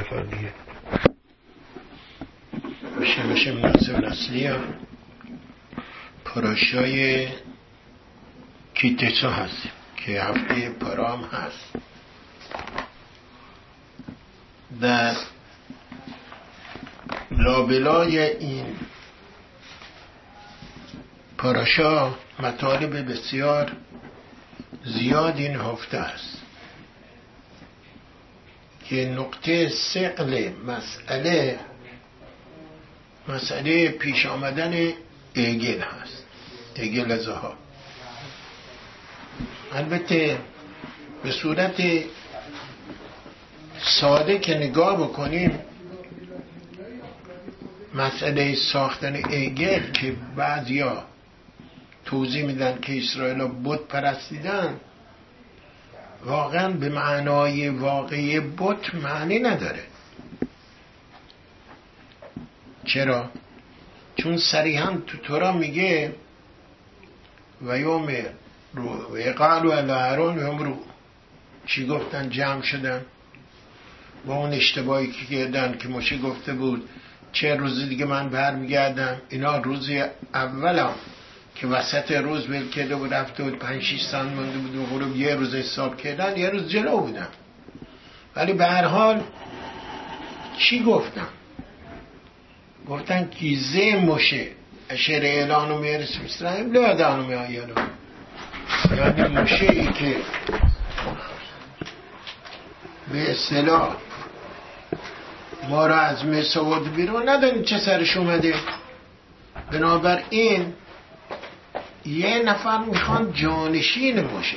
دفعه میشه مناسب نسلی پراشای کیتسا هست که هفته پرام هست. در لابلای این پاراشا مطالب بسیار زیاد این هفته است که نقطه ثقل مسئله پیش آمدن ایگل هست، ایگل زها. البته به صورت ساده که نگاه بکنیم مسئله ساختن ایگل که بعضیا توضیح میدن که اسرائیل بت پرستیدن، واقعا به معنای واقعی بت معنی نداره. چرا؟ چون صریحا تو تورا میگه و یوم رو و قالوا علی هارون یوم رو، چی گفتن؟ جمع شدن با اون اشتباهی که کردن که موشه گفته بود چه روزی دیگه من برمیگردم. اینا روزی اولم که وسط روز ول کرده بود، رفته بود 5-6 ساعت مونده بود و غروب یه روز حساب کردن، یه روز جلو بودن. ولی به هر حال چی گفتن؟ گفتن کیزه موشه اشر اعلانو میرس اسرائیل لادانو میآیانو، یعنی موشه ای که به اصطلاح ما را از مصر آورد بیرون ندانیم چه سرش اومده. بنابراین یه نفر میخوان جانشین باشه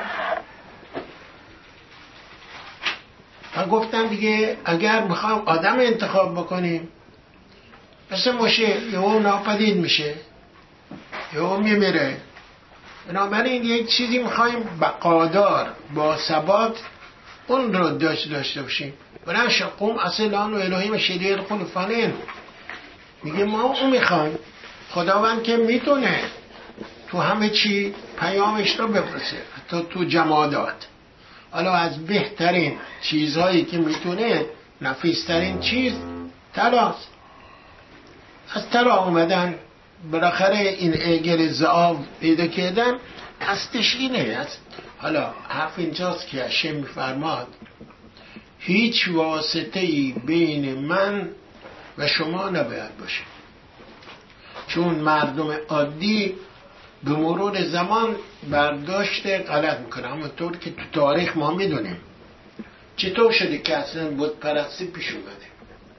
و گفتن دیگه اگر میخوام آدم انتخاب بکنیم مثل موشه یهو ناپدید میشه، یهو میمیره. بنابراین یک چیزی میخوایم بقادار با ثبات اون رو داشته باشیم. بلند شقوم اصلان و الهیم شدیر خلفانین، میگه ما اون میخوایم. خداوند که میتونه تو همه چی پیامش رو بفرسته، حتی تو جمادات. حالا از بهترین چیزهایی که میتونه، نفیسترین چیز طلاست. از طلا اومدن بالاخره این ایگل زعاف پیدا کردن، قصدش اینه. حالا حرف اینجاست که هشم میفرماد هیچ واسطه‌ای بین من و شما نباید باشه، چون مردم عادی به مرور زمان برداشت غلط میکنه. همونطور که تو تاریخ ما میدونیم چطور شده که اصلا بت پرستی پیش اومده.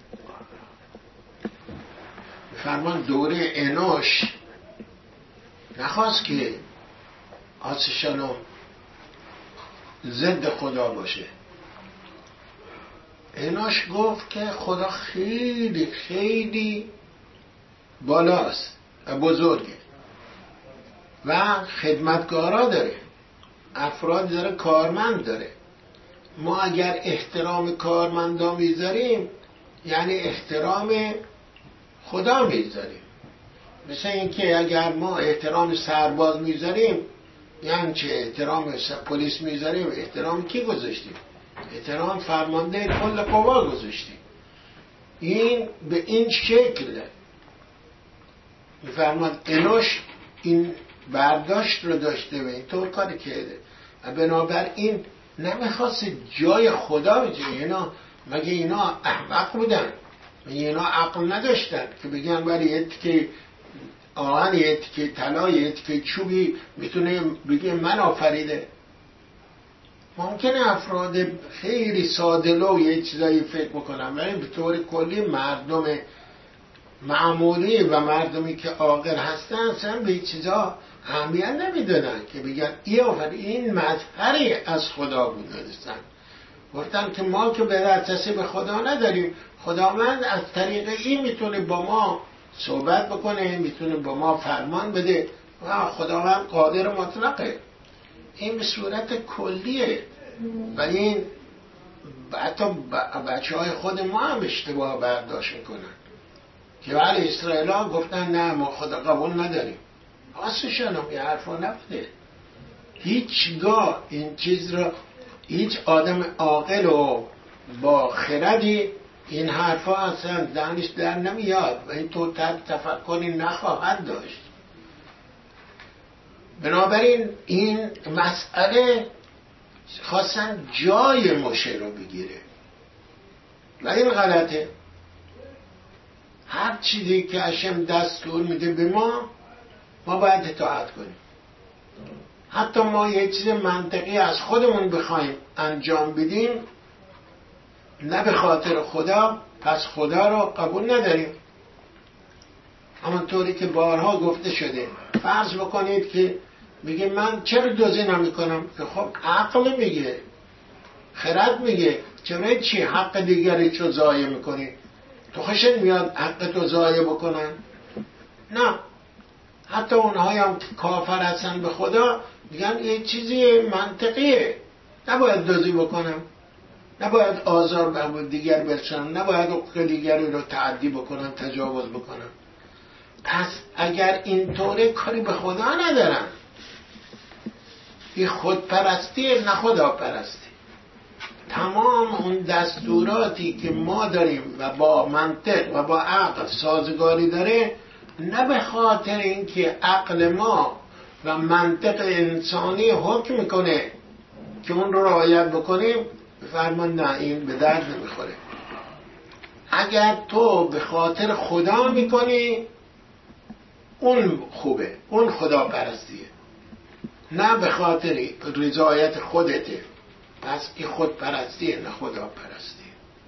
فرمان دوره انوش نخواست که آسشالوم ضد خدا باشه. انوش گفت که خدا خیلی خیلی بالاست و بزرگه و خدمتگارا داره، افراد داره، کارمند داره. ما اگر احترام کارمندا میذاریم یعنی احترام خدا میذاریم. مثل اینکه اگر ما احترام سرباز میذاریم یعنی چه احترام پلیس میذاریم، احترام کی گذاشتیم؟ احترام فرمانده کل قوا گذاشتیم. این به این شکل میفرماد انوش این برداشت رو داشته و اینطور کاری کرده و بنابراین نمیخواست جای خدا بجه. مگه اینا احمق بودن؟ مگه اینا عقل نداشتن که بگن ولی یه تیکه آهن، یه تیکه طلا، یه تیکه چوبی میتونه بگه من آفریده؟ ممکنه افراد خیلی ساده‌لو یه چیزایی فکر بکنن، ولی به طور کلی مردم معمولی و مردمی که عاقل هستن اصلا به چیزا اهمیت نمیدونن که بگن این مظهری از خدا بود. گفتن که ما که به دسترسی به خدا نداریم، خداوند از طریق این میتونه با ما صحبت بکنه، میتونه با ما فرمان بده و خداوند قادر مطلقه. این به صورت کلیه. ولی این حتی بچه های خود ما هم اشتباه برداشت میکنن که ولی اسرائیل ها گفتن نه ما خدا قبول نداریم. آسشان هم یه حرفا نبوده. هیچگاه این چیز رو هیچ آدم عاقل و با خردی این حرفا اصلا دانش در نمیاد و این تو تفکری نخواهد داشت. بنابراین این مسئله خواستن جای مشه رو بگیره و این غلطه. هر چیزی که هشم دستور میده به ما باید اطاعت کنیم. حتی ما یه چیز منطقی از خودمون بخوایم انجام بدیم نه به خاطر خدا، پس خدا رو قبول نداریم. همونطوری که بارها گفته شده، فرض بکنید که میگه من چرا دزدی نمیکنم؟ که خب عقل میگه، خرد میگه چرا چی حق دیگری چو ضایع میکنی؟ تو خوشت میاد حق تو ضایع بکنن؟ نه. حتی اونهایی هم کافر هستن به خدا میگن یه چیزی منطقیه، نباید دزدی بکنم، نباید آزار به دیگر برسونم، نباید حقوق دیگری رو تعدی بکنم، تجاوز بکنم. پس اگر اینطوره کاری به خدا ندارن. این خودپرستیه نه خدا پرستی. تمام اون دستوراتی که ما داریم و با منطق و با عقل سازگاری داره، نه به خاطر اینکه عقل ما و منطق انسانی حکم میکنه که اون رو رعایت بکنیم، بفرمان نه این به درد نمیخوره. اگر تو به خاطر خدا میکنی اون خوبه، اون خدا پرستیه، نه به خاطر رضایت خودته، پس این خود پرستیه نه خدا پرستیه.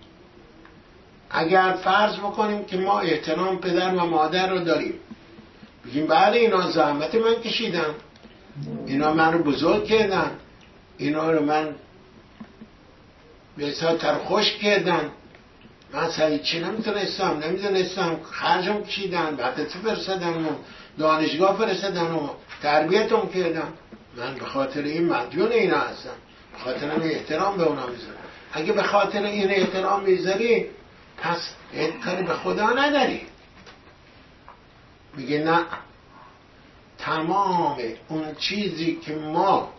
اگر فرض بکنیم که ما احترام پدر و مادر رو داریم، بگیم بله اینا زحمت من کشیدن، اینا من رو بزرگ کردن، اینا رو من به حساب ترخوش کردن، من چی نمیدونستم خرجم کشیدن، بعدت فرستدن و دانشگاه فرستدن و تربیتم کردن، من به خاطر این مدیون اینا هستم، به خاطر این احترام به اونا میذارم. اگه به خاطر این احترام میذاری پس کاری به خدا نداری. میگه نه، تمام اون چیزی که ما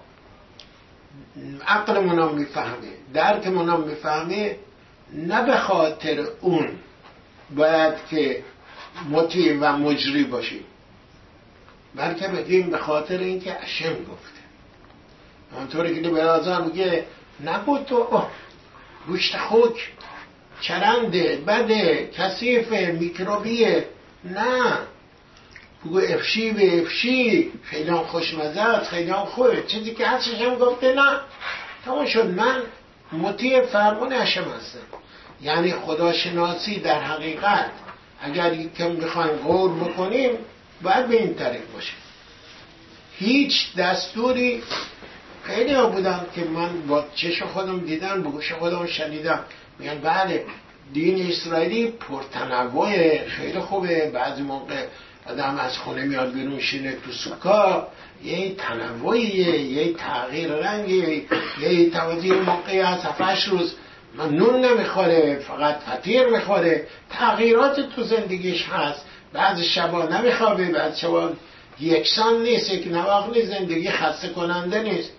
عقلمون میفهمه، درکمون میفهمه، نه به خاطر اون باید که مطیع و مجری باشیم، بلکه بگیم به خاطر اینکه هشم گفته. همونطوری که برازان میگه نگو تو گوشت خوک چرنده، بده، کثیفه، میکروبیه، نه بگو افشی به افشی، خیلی هم خوشمزه است، خیلی هم خوبه، چیزی که هستشم گفته نه تمام شد، من مطیع فرمان هشم هستم. یعنی خداشناسی در حقیقت اگر یکم بخوایم غور بکنیم باید به این طریق باشه. هیچ دستوری، خیلی ها بودن که من با چشم خودم دیدم، با گوش خودم شنیدم، میگن بله دین اسرائیلی پرتنوع، خیلی خوبه، بعضی موقع آدم از خونه میاد بیرون شینه تو سوکا، یه تنوعیه، یه تغییر رنگی، یه توضیح موقعی از 7-8 روز نون نمیخوره، فقط فطیر میخوره، تغییرات تو زندگیش هست، بعضی شبا نمیخوابه، بعضی شبا یکسان نیست، یک نواخت زندگی خسته کننده نیست.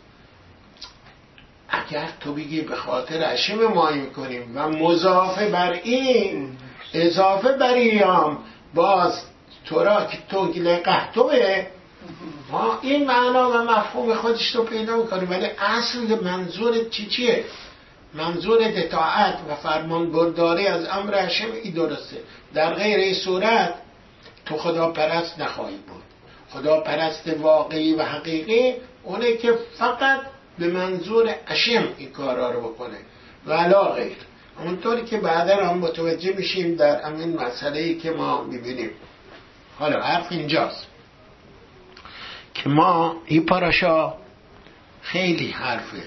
اگر تو بگی به خاطر هشم مایی میکنیم و مضافه بر این اضافه بر ایام باز تورا که تو لقحتوه، این معنا و مفهوم خودش رو پیدا میکنه، ولی اصل منظور چیه؟ منظور اطاعت و فرمان برداری از امر هشم ای درسته. در غیر این صورت تو خدا پرست نخواهی بود. خدا پرست واقعی و حقیقی اونه که فقط به منظور هشم این کارا رو بکنه و علا غیر. همونطوری که بعدا هم متوجه میشیم در همین مسئله‌ای که ما میبینیم. حالا حرف اینجاست که ما این پاراشا خیلی حرفه.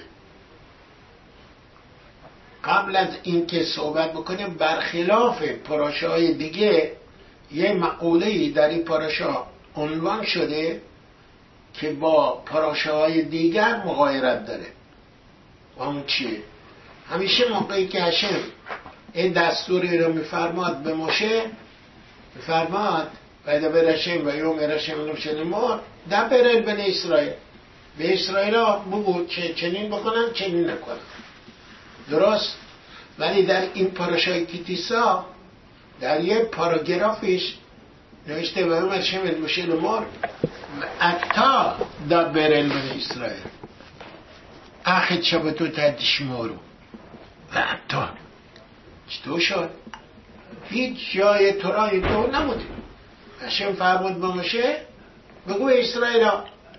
قبل از اینکه صحبت بکنیم برخلاف پاراشای دیگه یه مقوله‌ای در این پاراشا عنوان شده که با پاراشاهای دیگر مغایرت داره. و اون چیه؟ همیشه موقعی که هشم این دستوری رو میفرماد به موشه، میفرماد پیدا برشیم و یوم رشیم نمشنمار دبرل بن اسرائیل، به اسرائیل ها بگو چنین بکنن چنین نکنن. درست؟ ولی در این پاراشای کیتیسا در یه پاراگرافش نوشته و اومد شمل مشه لمار اتا دبر بنی اسرائیل اخد شبتو تدشمارو و اتا چطور شد؟ هیچ جای تورای تو نبوده. هشم فرمود به موشه بگو اسرائیل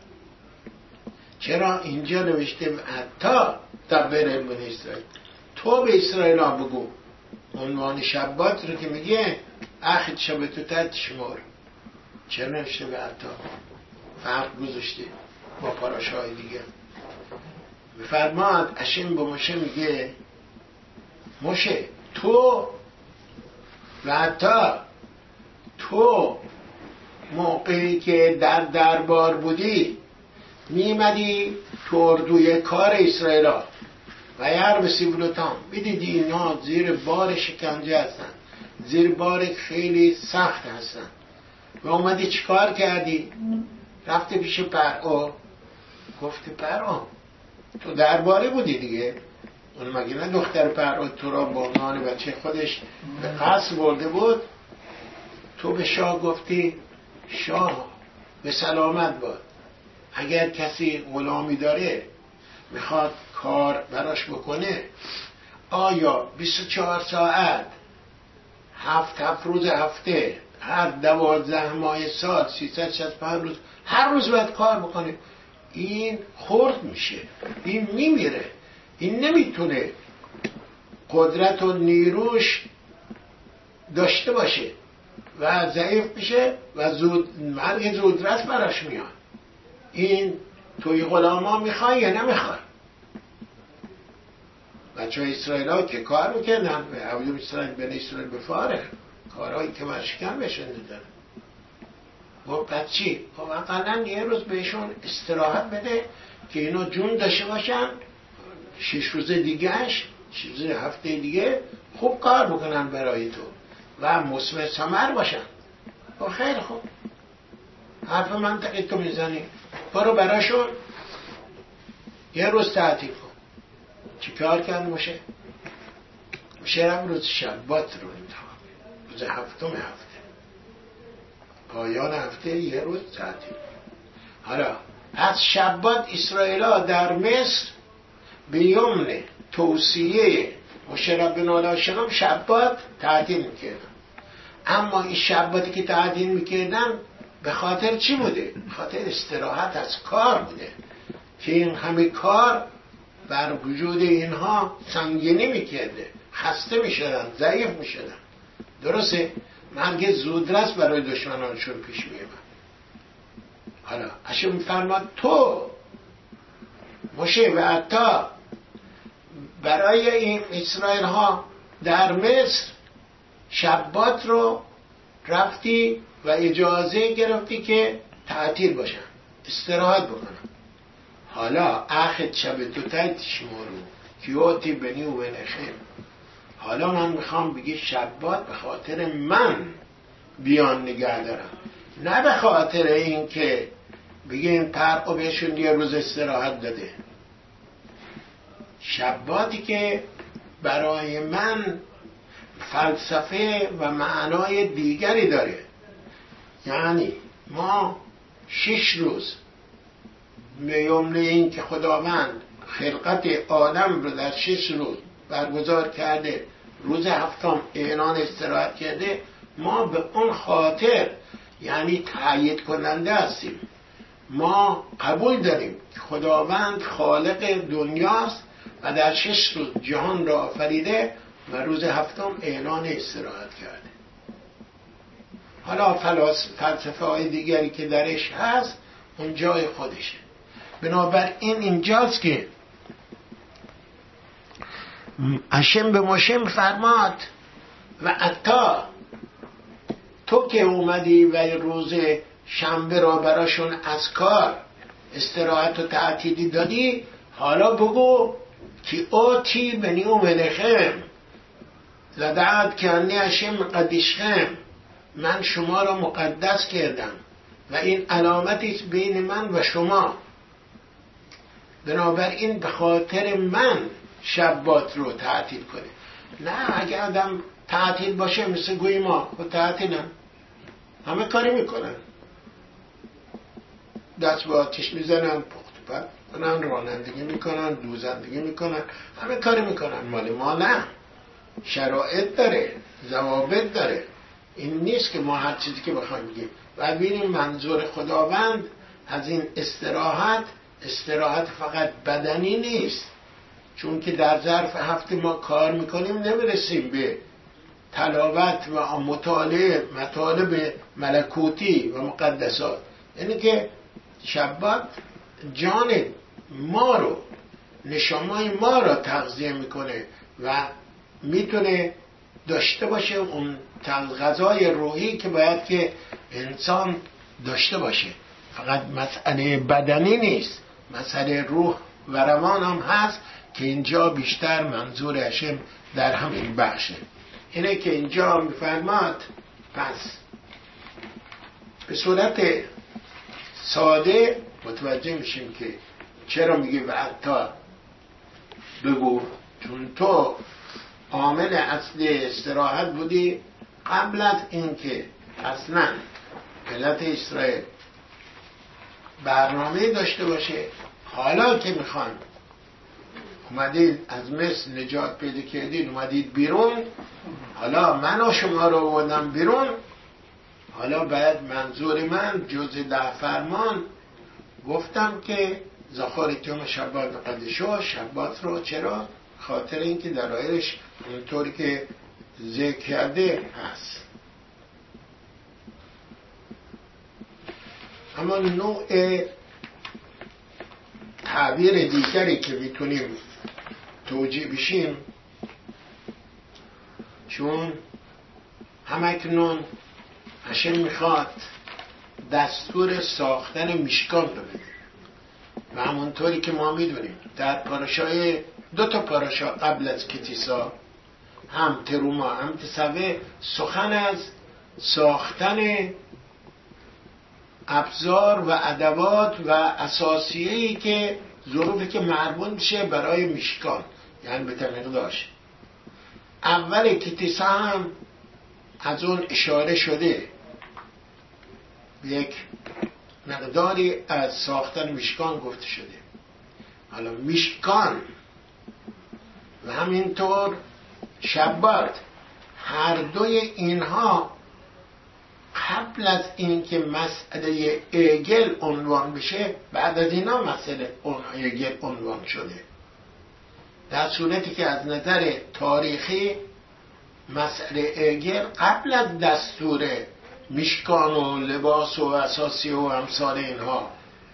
چرا اینجا نوشته اتا دبر بنی اسرائیل، تو به اسرائیل بگو. عنوان شبات رو که میگه اخد شبتو تدشمارو، چرا نوشته به اتا؟ فرق گذاشته با پاراشای دیگه. بفرماد اشم با موشه میگه موشه تو و حتی تو موقعی که در دربار بودی میمدی تو اردوی کار اسرائیل و یار به سیبلوتان بیدیدی اینا زیر بار شکنجه هستن، زیر بار خیلی سخت هستن و اومدی چیکار کردی؟ رفته پیش پرعو گفته پرعو تو درباره بودی دیگه، اون مگه نه دختر پرعو تو را با عنوان بچه خودش به قصر برده بود؟ تو به شاه گفتی شاه به سلامت باد، اگر کسی غلامی داره میخواد کار براش بکنه آیا 24 ساعت 7 روز هفته هر 12 ماه سال 365 روز هر روز باید کار بکنه؟ این خرد میشه، این میمیره، این نمیتونه قدرت و نیروش داشته باشه و ضعیف میشه و مرگ زودرس براش میاد. این توی غلاما میخوای یا نمیخوای؟ بچه های اسرائیل ها که کار میکنن به عبدو اسرائیل بن اسرائیل بفاره کارهایی که مشکن بشن دادن و بعد چی؟ واقعا یه روز بهشون استراحت بده که اینا جون داشته باشن 6 روز دیگهش 6 روز هفته دیگه خوب کار بکنن برای تو و مثمر ثمر باشن. و خیلی خوب حرف منطقی تو میزنی، برو براشون یه روز تعطیل کن. چی کار کرد موشه؟ روز شبات رو انتخاب، روز هفتم هفته، پایان هفته یه روز تعطیل. حالا از شبات اسرائیل در مصر به یمن توصیه مشرب بن آلاشنام شبات تعطیل میکردن. اما این شباتی که تعطیل میکردن به خاطر چی بوده؟ به خاطر استراحت از کار بوده که این همه کار بر وجود اینها سنگینی میکرده، خسته میشدن، ضعیف میشدن. درسته؟ مرگ زودرس برای دشمنانشون پیش میاد. حالا اشم میفرماد تو موشه و عطا برای این اسرائیل ها در مصر شبات رو رفتی و اجازه گرفتی که تعطیل باشن، استراحت بکنن. حالا اخت شب تو تشمارو کیوتی بنی و بنخیم، حالا من میخوام بگی شبات به خاطر من بیان نگه دارم، نه به خاطر این که بگیم پرقو بهشون یه روز استراحت داده. شباتی که برای من فلسفه و معنای دیگری داره، یعنی ما 6 روز به یمن این که خداوند خلقت آدم رو در 6 روز برگزار کرده، روز هفتم اعلان استراحت کرده، ما به اون خاطر یعنی تأیید کننده هستیم. ما قبول داریم که خداوند خالق دنیاست و در 6 روز جهان را آفریده و روز هفتم اعلان استراحت کرده. حالا فلسفه های دیگری که درش هست اون جای خودشه. بنابراین اینجاست که اشم به موشه فرماد و عطا تو که اومدی و روز شنبه را براشون از کار استراحت و تعطیلی دادی، حالا بگو که آتی بنی و ملخم لدعت که انی اشم قدیشخم، من شما را مقدس کردم و این علامتیست بین من و شما، بنابراین به خاطر من شبات رو تعطیل کنه. نه اگه آدم تعطیل باشه مثل گوی ما و تعطیلن همه کاری میکنن، دست به آتیش میزنن، پخت پخت کنن، رانندگی میکنن، دوزندگی میکنن، همه کاری میکنن. مال ما نه، شرایط داره، ضوابط داره. این نیست که ما هر چیزی که بخوایم بگیم. و ببینیم منظور خداوند از این استراحت فقط بدنی نیست، چون که در ظرف هفته ما کار میکنیم نمیرسیم به تلاوت و مطالعه مطالب ملکوتی و مقدسات. یعنی که شبات جان ما رو، نشامای ما رو تغذیه میکنه و میتونه داشته باشه اون غذای روحی که باید که انسان داشته باشه. فقط مسئله بدنی نیست، مسئله روح و روان هم هست که اینجا بیشتر منظور هشم در همین بخشه. اینه که اینجا میفرماد پس به صورت ساده متوجه میشیم که چرا میگه و حتی بگو، چون تو عامل اصلی استراحت بودی قبل از اینکه اصلا ملت اسرائیل برنامه داشته باشه. حالا که میخوان اومدید از مصر نجات پیدا کردید، اومدید بیرون، حالا من و شما رو آوردم بیرون، حالا باید منظور من جز 10 فرمان گفتم که زخارتیوم شبات قدشو، شبات رو چرا؟ خاطر اینکه درایرش اونطوری که ذکر کرده هست. اما نوع تعبیر دیگری که میتونیم توجیه بشیم، چون همکنون هشم میخواد دستور ساختن میشکان رو بده و همونطوری که ما میدونیم در پاراشای 2 پاراشا قبل از کتیسا، هم تروما هم تسوه، سخن از ساختن ابزار و ادوات و اساسیه‌ای که ظروفی که مربوط میشه برای میشکان، یعنی به تمقداش. اول کتیسا هم از اون اشاره شده، یک مقداری از ساختن میشکان گفته شده. حالا میشکان و همینطور شبات، هر دوی اینها قبل از اینکه مسئله ایگل عنوان بشه، بعد از اینا مسئله ایگل عنوان شده. در صورتی که از نظر تاریخی مسئله ایگل قبل از دستور میشکان و لباس و اساسی و امثال اینها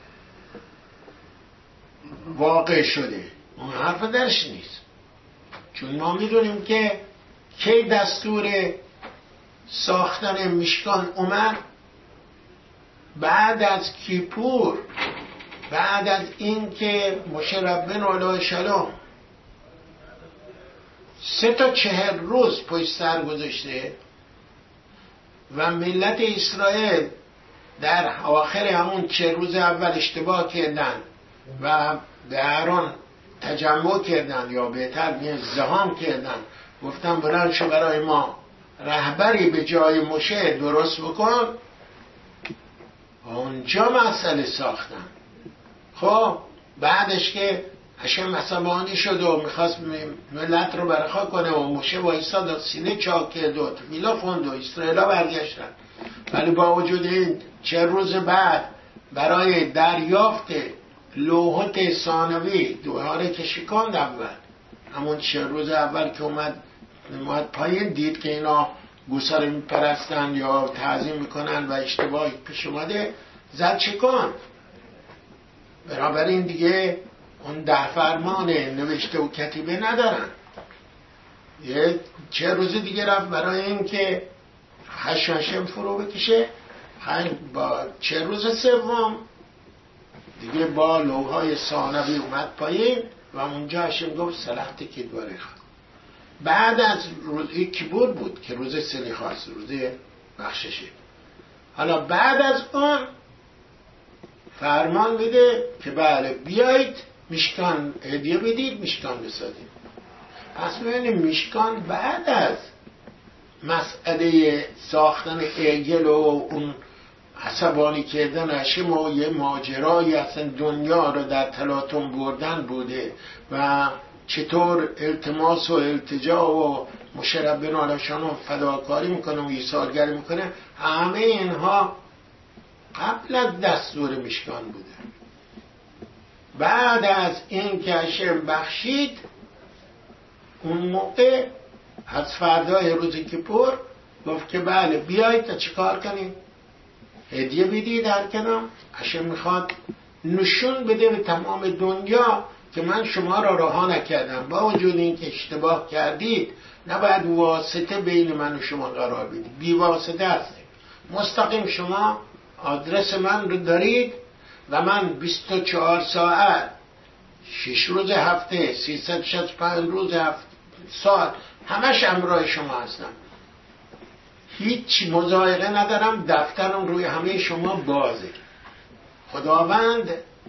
واقع شده. اون حرف درش نیست، چون ما میدونیم که کی دستور ساختن میشکان اومد؟ بعد از کیپور، بعد از این که موشه ربنا علیه شلام 3 تا 40 روز پشت سر گذاشته و ملت اسرائیل در آخر همون 40 روز اول اشتباه کردن و به اهران تجمع کردن، یا بهتر بگیم زحام کردن، گفتن بلند شو برای ما رهبری به جای موشه درست بکن. اونجا مسئله ساختن. خب بعدش که هشم عصبانی شد و میخواست ملت رو برخا کنه و موشه با ایستاد سینه چاک کرد و تفیلا خوند و اسرائیلا برگشتن، ولی با وجود این 40 روز بعد برای دریافت لوحات ثانوی دوباره که شکاند اول، همون 40 روز اول که اومد پایین، دید که اینا گوساله میپرستن یا تعظیم میکنن و اشتباهی پیش اومده، زد شکاند. بنابراین دیگه اون 10 فرمان نوشته و کتیبه ندارن. یه 40 روز دیگه رفت برای این که هشم فرو بکشه. با 40 روز سوم دیگه با لوحای ثانوی اومد پایین و اونجا هشم گفت سلحت که دواره خواهد. بعد از روز کیپور بود که روز سلیخ هست، روز بخششه. حالا بعد از اون فرمان بده که بله بیایید میشکان هدیه بدید، میشکان بسازید. پس ببینیم میشکان بعد از مسئله ساختن عجل و اون عصبانی کردن هشم و یه ماجرایی اصلا دنیا رو در تلاطم بردن بوده و چطور التماس و التجا و مشرب بن آلشان و فداکاری میکنه و ایثارگری میکنه، همه اینها قبل از دستور میشکان بوده. بعد از این که هشم بخشید، اون موقع از فردای روز کیپور گفت که بله بیایید تا چیکار کنیم؟ هدیه بدید در کنام. هشم میخواد نشون بده به تمام دنیا که من شما را رها نکردم، با وجود این که اشتباه کردید نباید واسطه بین من و شما قرار بدید، بی واسطه هستید، مستقیم شما آدرس من رو دارید و من 24 ساعت 6 روز هفته 365 روز هفته سال همش همراه شما هستم، هیچ مضایقه ندارم، دفترم روی همه شما بازه. خداوند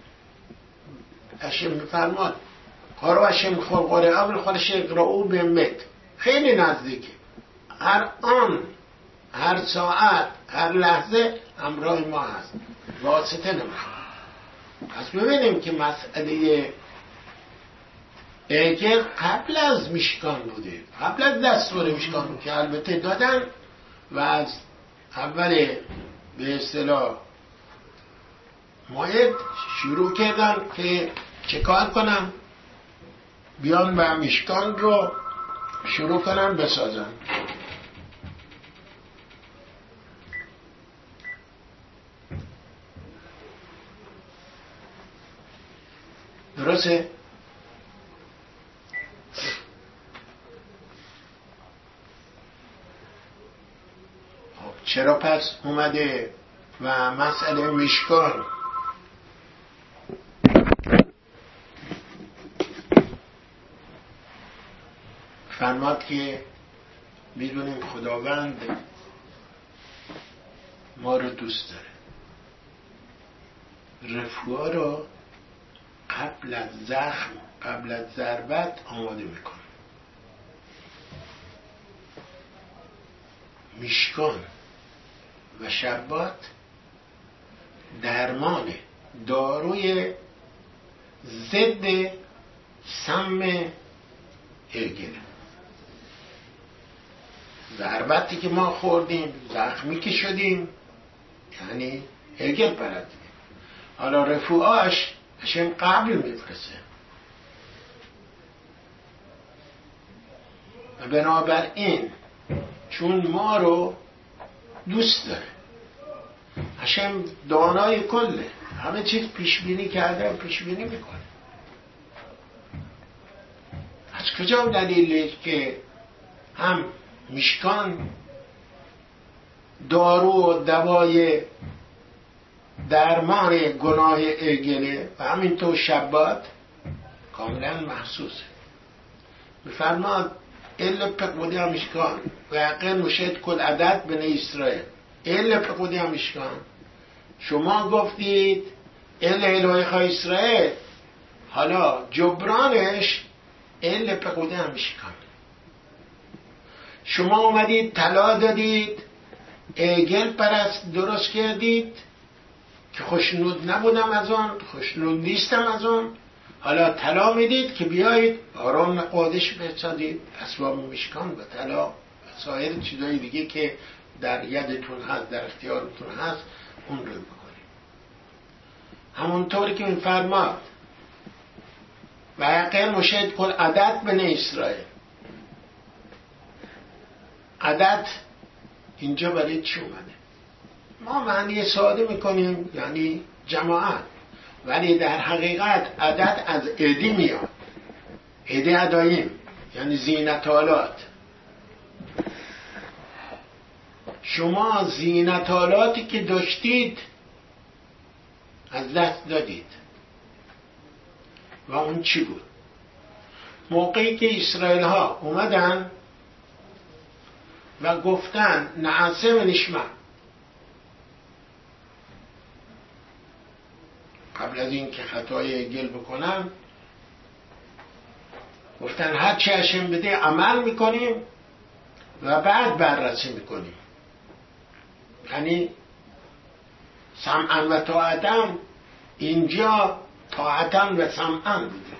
هشم میفرماد قرآن هشم خلقاره اول خودش اقرأو به مت، خیلی نزدیکه، هر آن هر ساعت هر لحظه همراه ما هست، واسطه نمیخواد. پس ببینیم که مسئله عجل قبل از میشکان بوده، قبل از دستور میشکان بوده که البته دادن و از اول به اصطلاح موعد شروع کردن که چه کار کنم، بیان و میشکان رو شروع کنن بسازن. درسته؟ چرا پس اومده و مسئله میشکان فرماد که میدونیم خداوند ما رو دوست داره، رفوها رو قبل از زخم قبل از ضربت آماده میکنه. میشکان و شبات درمان داروی ضد سم عجل. ضربتی که ما خوردیم، زخمی که شدیم، یعنی عجل پرد. حالا رفوعاش هشم قبل میفرسه و بنابراین چون ما رو دوست داره، هشم دانای کله، همه چیز پیش بینی کرده و پیش بینی میکنه. از کجا دلیله که هم میشکان دارو و دوای درمان گناه عجله و همینطور شبات کاملا محسوسه. بفرماد الا پقودی میشکان و یقین مشهد کل عدد بنی اسرائیل. الا پقودی میشکان، شما گفتید الا الهی خواه اسرائیل، حالا جبرانش الا پقودی میشکان. شما اومدید طلا دادید، عجل پرست درست کردید که خوشنود نبودم از آن، خوشنود نیستم از آن، حالا طلا میدید که بیایید آرام قادش بسازید، اسباب میشکان و طلا و سایر چیزای دیگه که در یدتون هست، در اختیارتون هست، اون رو بکنید. همونطوری که میفرماد و یقین مشهد کل عدد بنی اسرائیل. عدد اینجا برای چی اومده؟ ما معنی ساده میکنیم یعنی جماعت، ولی در حقیقت عدد از عدی میاد، عدی عداییم یعنی زینتالات. شما زینتالاتی که داشتید از دست دادید و اون چی بود؟ موقعی که اسرائیل ها اومدن و گفتن نعسه و نشمه، قبل از این که خطای عجل بکنن گفتن هر چی هشم بده عمل میکنیم و بعد بررسی میکنیم. یعنی سمعا و طاعتا، اینجا طاعتا و سمعا بوده.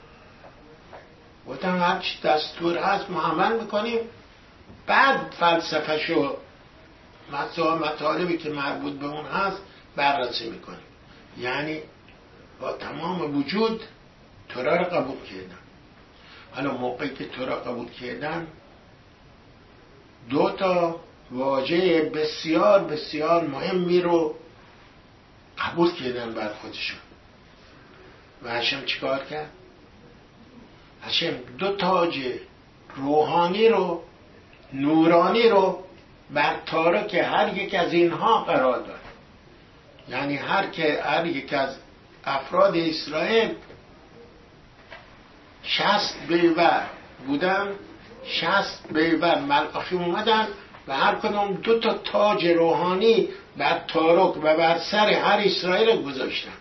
گفتن هر چی دستور هست ما عمل میکنیم، بعد فلسفه‌شو مطالبی که مربوط به اون هست بررسی میکنیم. یعنی با تمام وجود تورا رو قبول کردن. حالا موقعی که تورا قبول کردن 2 واژه بسیار بسیار مهمی رو قبول کردن بر خودشون. و هشم چیکار کرد؟ هشم 2 تاج روحانی رو، نورانی رو بر تارک هر یک از اینها قرار داد. یعنی هر یک از افراد اسرائیل 60 بیور بودن، 60 بیور ملاخیم اومدن و هر کدوم 2 تاج روحانی بر تارک و بر سر هر اسرائیل گذاشتن.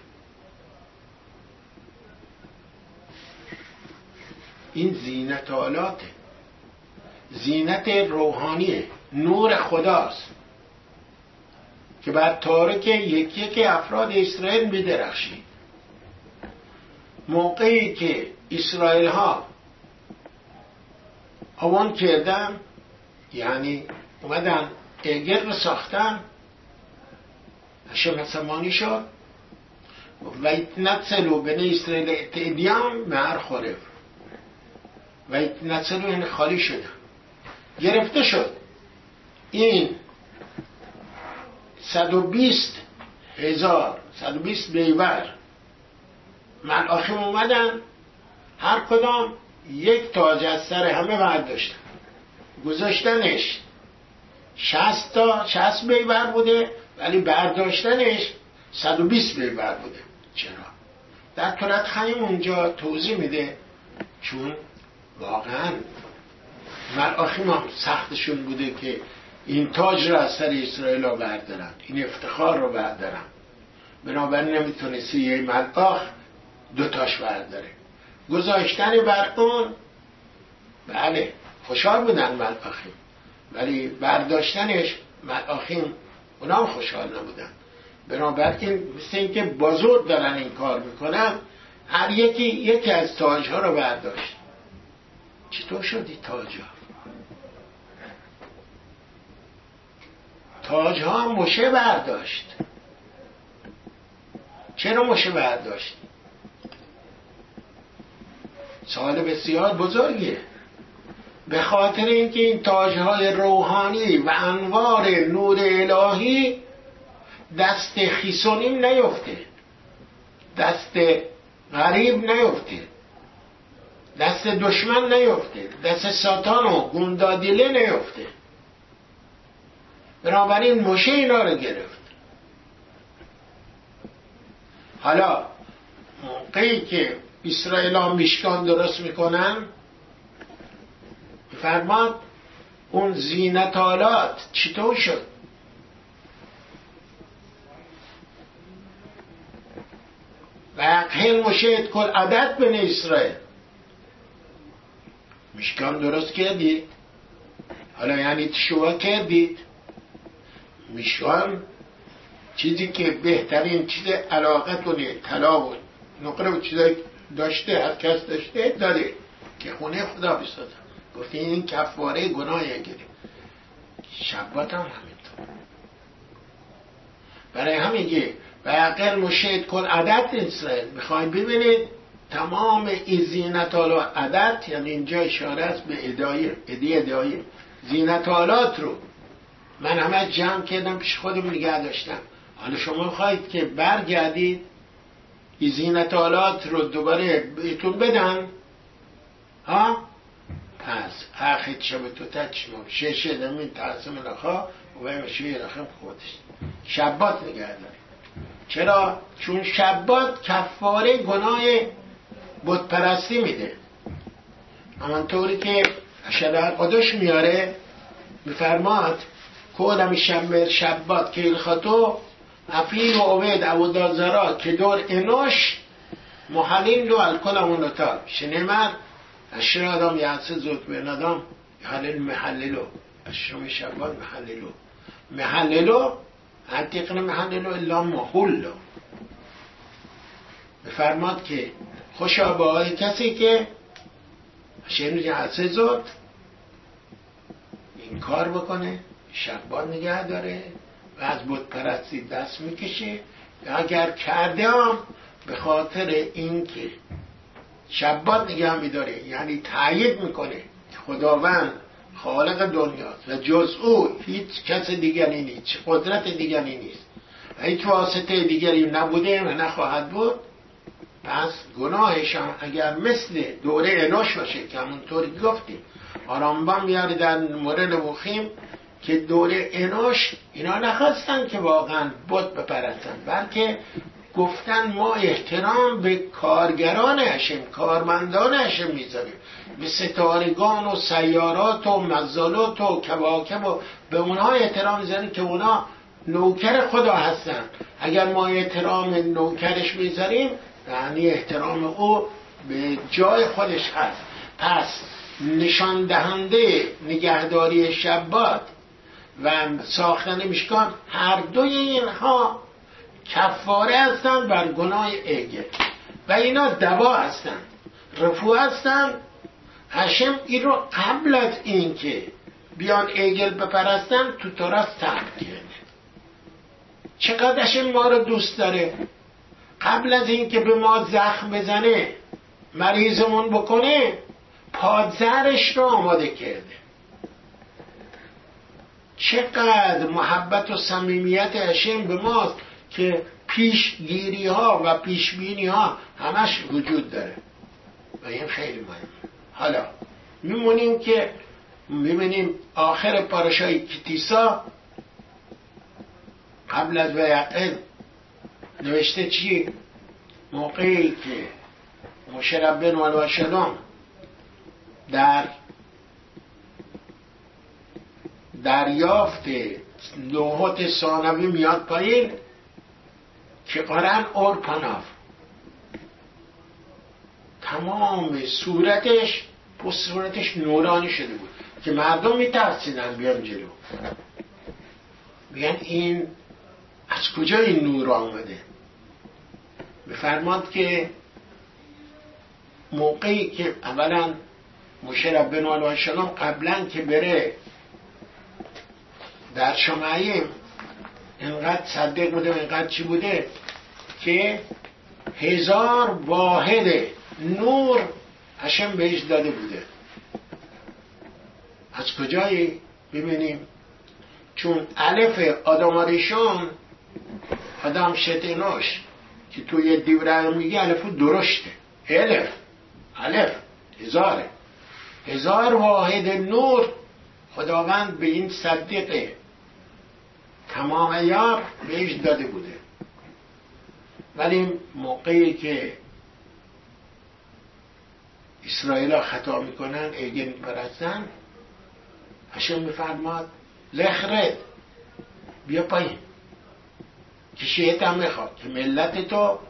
این زینت آلاته، زینت روحانیه، نور خداست که بر تارک یک افراد اسرائیل می‌درخشید. موقعی که اسرائیل ها آوان کردن، یعنی اومدن اگر رو ساختن، هشم حسمانی شد و ایتنצלו بنی اسرائیل اتعدیام مهر خورف و ایتنצלו این خالی شدن، گرفته شد. این 120 بیور ملاخیم اومدن، هر کدام 1 تاج از سر همه برداشتن گذاشتنش. 60 بیور بوده ولی برداشتنش 120 بیور بوده. چرا؟ در تورات خیم اونجا توضیح میده چون واقعا ملاخیم هم سختشون بوده که این تاج رو از سر اسرائیل ها بردارن، این افتخار رو بردارن. بنابراین نمیتونستی یه ملاخ 2 تاش برداره. گذاشتن بر اون، بله خوشحال بودن ملاخیم، ولی برداشتنش ملاخیم اونا هم خوشحال نبودن. بنابراین مثل این که بازور دارن این کار میکنن، هر یکی از تاج ها رو برداشت. چطور شدی تاج ها؟ تاج ها مشه برداشت. چرا مشه برداشت؟ سوال بسیار بزرگیه. به خاطر اینکه این تاج‌های روحانی و انوار نور الهی دست خیسونیم نیفته، دست غریب نیفته، دست دشمن نیفته، دست ساتان و گوندادیله نیفته. بنابراین موشه اینا رو گرفت. حالا موقعی که اسرائیل ها میشکان درست میکنن، فرماد اون زینتالات چطور شد؟ و اقهل مشهد کل عدد بین اسرائیل. میشکان درست کردید، حالا یعنی تشوه کردید. میشکان چیزی که بهترین چیز علاقتونه، طلا بود، نقره بود، چیزایی داشته، هر کس داشته داره که خونه خدا بسازم. گفتی این کفاره گناه گیری. شبات هم همینطور. برای همینگه و اقل مشهد کن عدد اسرائیل. میخوای ببینید تمام این زینتالا عدد، یعنی اینجا اشاره است به ادایه زینتالات رو من همه جمع کردم پیش خودم نگه داشتم. حالا شما میخواید که برگردید این زینتالات رو دوباره بهتون بدن، ها؟ پس اخیت شب تو تچمم ششه دمین تحسم نخوا و باید مشوی رخم خودش شبات نگه داریم. چرا؟ چون شبات کفاره گناه بت پرستی میده. همانطوری که شبه قدش میاره میفرماد کولم شمر شبات که الخطو افیل و عبید عبودازارا که دور انوش محلین دو الکل امونوتا شنمر اشر آدم یعصه زود به ندام یحلل محللو اشرم شبان محللو عتیقن محللو الا محلو. بفرماد که خوشا به حال کسی که اشر یعصه زود این کار بکنه، شبان نگه داره و از بت پرستی دست میکشه. اگر کرده هم به خاطر اینکه شبان نگه میداره، یعنی تأیید میکنه که خداوند خالق دنیاست و جز او هیچ کس دیگری نیست، قدرت دیگری نیست و هیچ واسطه دیگری نبوده و نخواهد بود، پس گناهش هم اگر مثل دوره انوش باشه که همونطوری گفتیم آرامبان میاره در مورد مخیم که دوره انوش اینا نخواستن که واقعا بت بپرستن، بلکه گفتن ما احترام به کارگران هشم، کارمندان هشم میذاریم، به ستارگان و سیارات و مزالات و کواکب و به اونها احترام میذاریم که اونا نوکر خدا هستن. اگر ما احترام نوکرش میذاریم یعنی احترام او به جای خودش هست. پس نشان دهنده نگهداری شبات و ساختن مشکان هر دوی اینها کفاره هستن بر گناه عگل و اینا دوا هستن، رفوع هستن. هشم این رو قبل از این که بیان عگل بپرستن تو تورات ثبت کرده. چقدر هشم ما رو دوست داره، قبل از این که به ما زخم بزنه مریضمون بکنه پادزرش رو آماده کرده. چقدر محبت و صمیمیت هشم به ماست که پیشگیری ها و پیشبینی ها همش وجود داره و این خیلی مهمه. حالا میمونیم که میبینیم آخر پاراشای کتیسا قبل از ویقل نوشته چی؟ موقعی که موشه ربنا علیه السلام در دریافت لوحات ثانوی میاد پایین که قرآن اور پناف تمام صورتش پس صورتش نورانی شده بود که مردم میترسیدن بیان جلو، بیان این از کجا این نور آمده. بفرماد که موقعی که اولا موشه ربنا علیه السلام قبلا که بره در شمعیم اینقدر صدق بوده و اینقدر چی بوده که 1000 واحد نور هشم بهش داده بوده. از کجایی ببینیم؟ چون الف آدم ریشون آدم شتینوش که توی دیوره میگه الفو درشته، الف 1000 واحد نور خداوند به این صدیقه تمام ایار بهش داده بوده. ولی موقعی که اسرائیل ها خطا میکنن عجل میپرستن هشم میفرماد لخرد بیا پایین که شیطان میخواد که ملت تو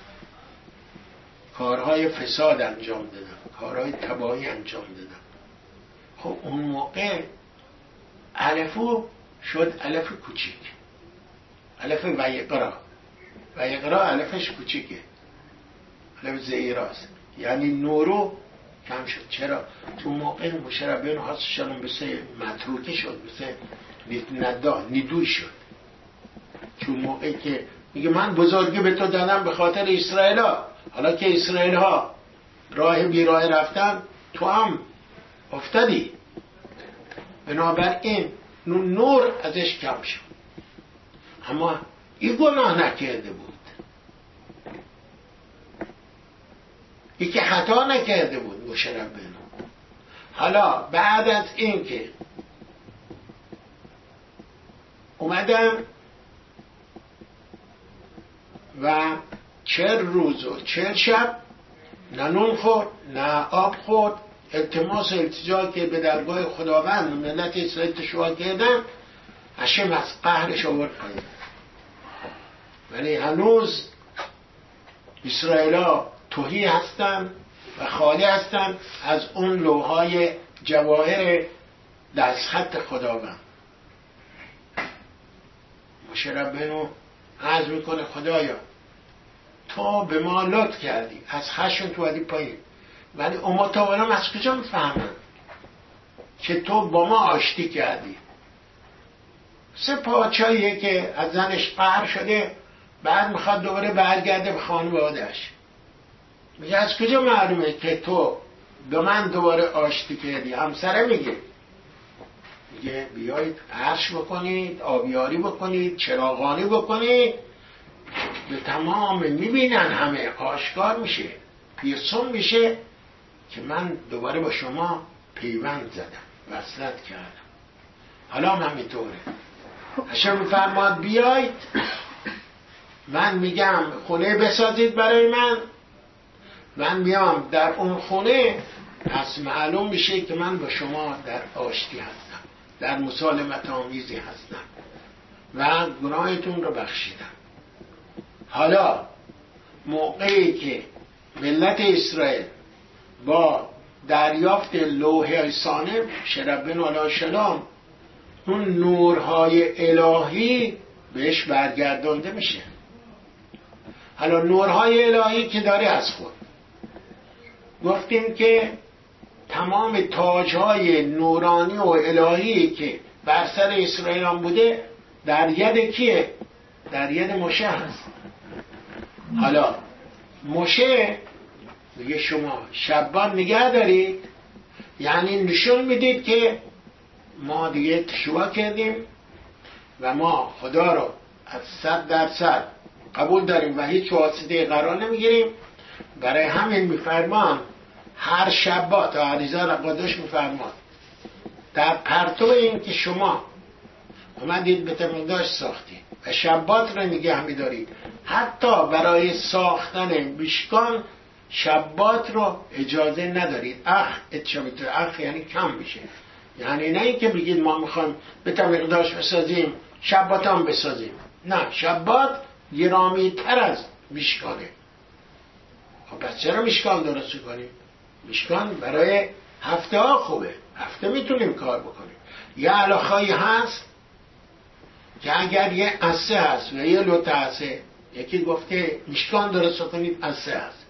کارهای فساد انجام دادن، کارهای تباهی انجام دادن. خب اون موقع الفو شد الف کوچیک، الف ویقرا الفش کوچیکه، الف زیراست، یعنی نورو کم شد. چرا؟ تو موقع مشربین حاسشان بسه متروکه شد، بسه ندوی شد. چون موقعی که میگه من بزرگی به تو دادم به خاطر اسرائیل ها، حالا که اسرائیل ها راه بی راه رفتن تو هم افتادی، بنابراین نور ازش کم شد. اما این گناه نکرده بود، این که خطا نکرده بود مشرب بنو. حالا بعد از این که اومدم و 40 روز و 40 شب نه نون خورد نه آب خورد، التماس و التجا که به درگاه خداوند و ملت اسرائیل تشویق کردن، هشم از قهرش آورد پایین. ولی هنوز اسرائیل ها تهی هستن و خالی هستن از اون لوح‌های جواهر دستخط خداوند. موشه ربنا عرض میکنه خدایا تو به ما لطف کردی، از خشم تو ودی پایین، ولی امت عالم از کجا میفهمن که تو با ما آشتی کردی؟ سه پادشاهیه که از زنش قهر شده، بعد میخواد دوباره برگرده به خانواده‌اش. میگه از کجا معلومه که تو به من دوباره آشتی کردی؟ همسره میگه بیایید عرش بکنید، آبیاری بکنید، چراغانی بکنید، به تمام میبینن، همه آشکار میشه، پیرسون میشه که من دوباره با شما پیوند زدم، وصلت کردم. حالا هم همینطوره. هشم میفرماد بیایید من میگم خونه بسازید برای من میام در اون خونه، پس معلوم میشه که من با شما در آشتی هستم، در مسالمت آمیزی هستم و گناهتون رو بخشیدم. حالا موقعی که ملت اسرائیل با دریافت لوح ثانیه ربنا علیه السلام اون نورهای الهی بهش برگردانده میشه. حالا نورهای الهی که داره از خود گفتیم که تمام تاجهای نورانی و الهی که بر سر اسرائیل بوده در ید کیه؟ در ید موشه هست. حالا موشه میگه شما شبان نگه دارید، یعنی نشون میدید که ما دیگه تشویق کردیم و ما خدا رو از 100% قبول داریم و هیچ واسطه قرار نمیگیریم. برای همین میفرمان هر شبات علیزا قدوش میفرمان در پرتو این که شما اومدید به تمقداش ساختید و شبات رو نگه میدارید، حتی برای ساختن مشکان شبات رو اجازه ندارید. اخ یعنی کم میشه، یعنی نه اینکه بگید ما میخوایم به تمقداش بسازیم شبات هم بسازیم، نه، شبات گرامی تر از مشکانه. خب پس چرا مشکان درست کنیم؟ مشکان برای هفته ها خوبه، هفته میتونیم کار بکنیم. یه علاخایی هست که اگر یه عصه هست و یه لوته هسته، یکی گفته مشکان درست کنید عصه هست،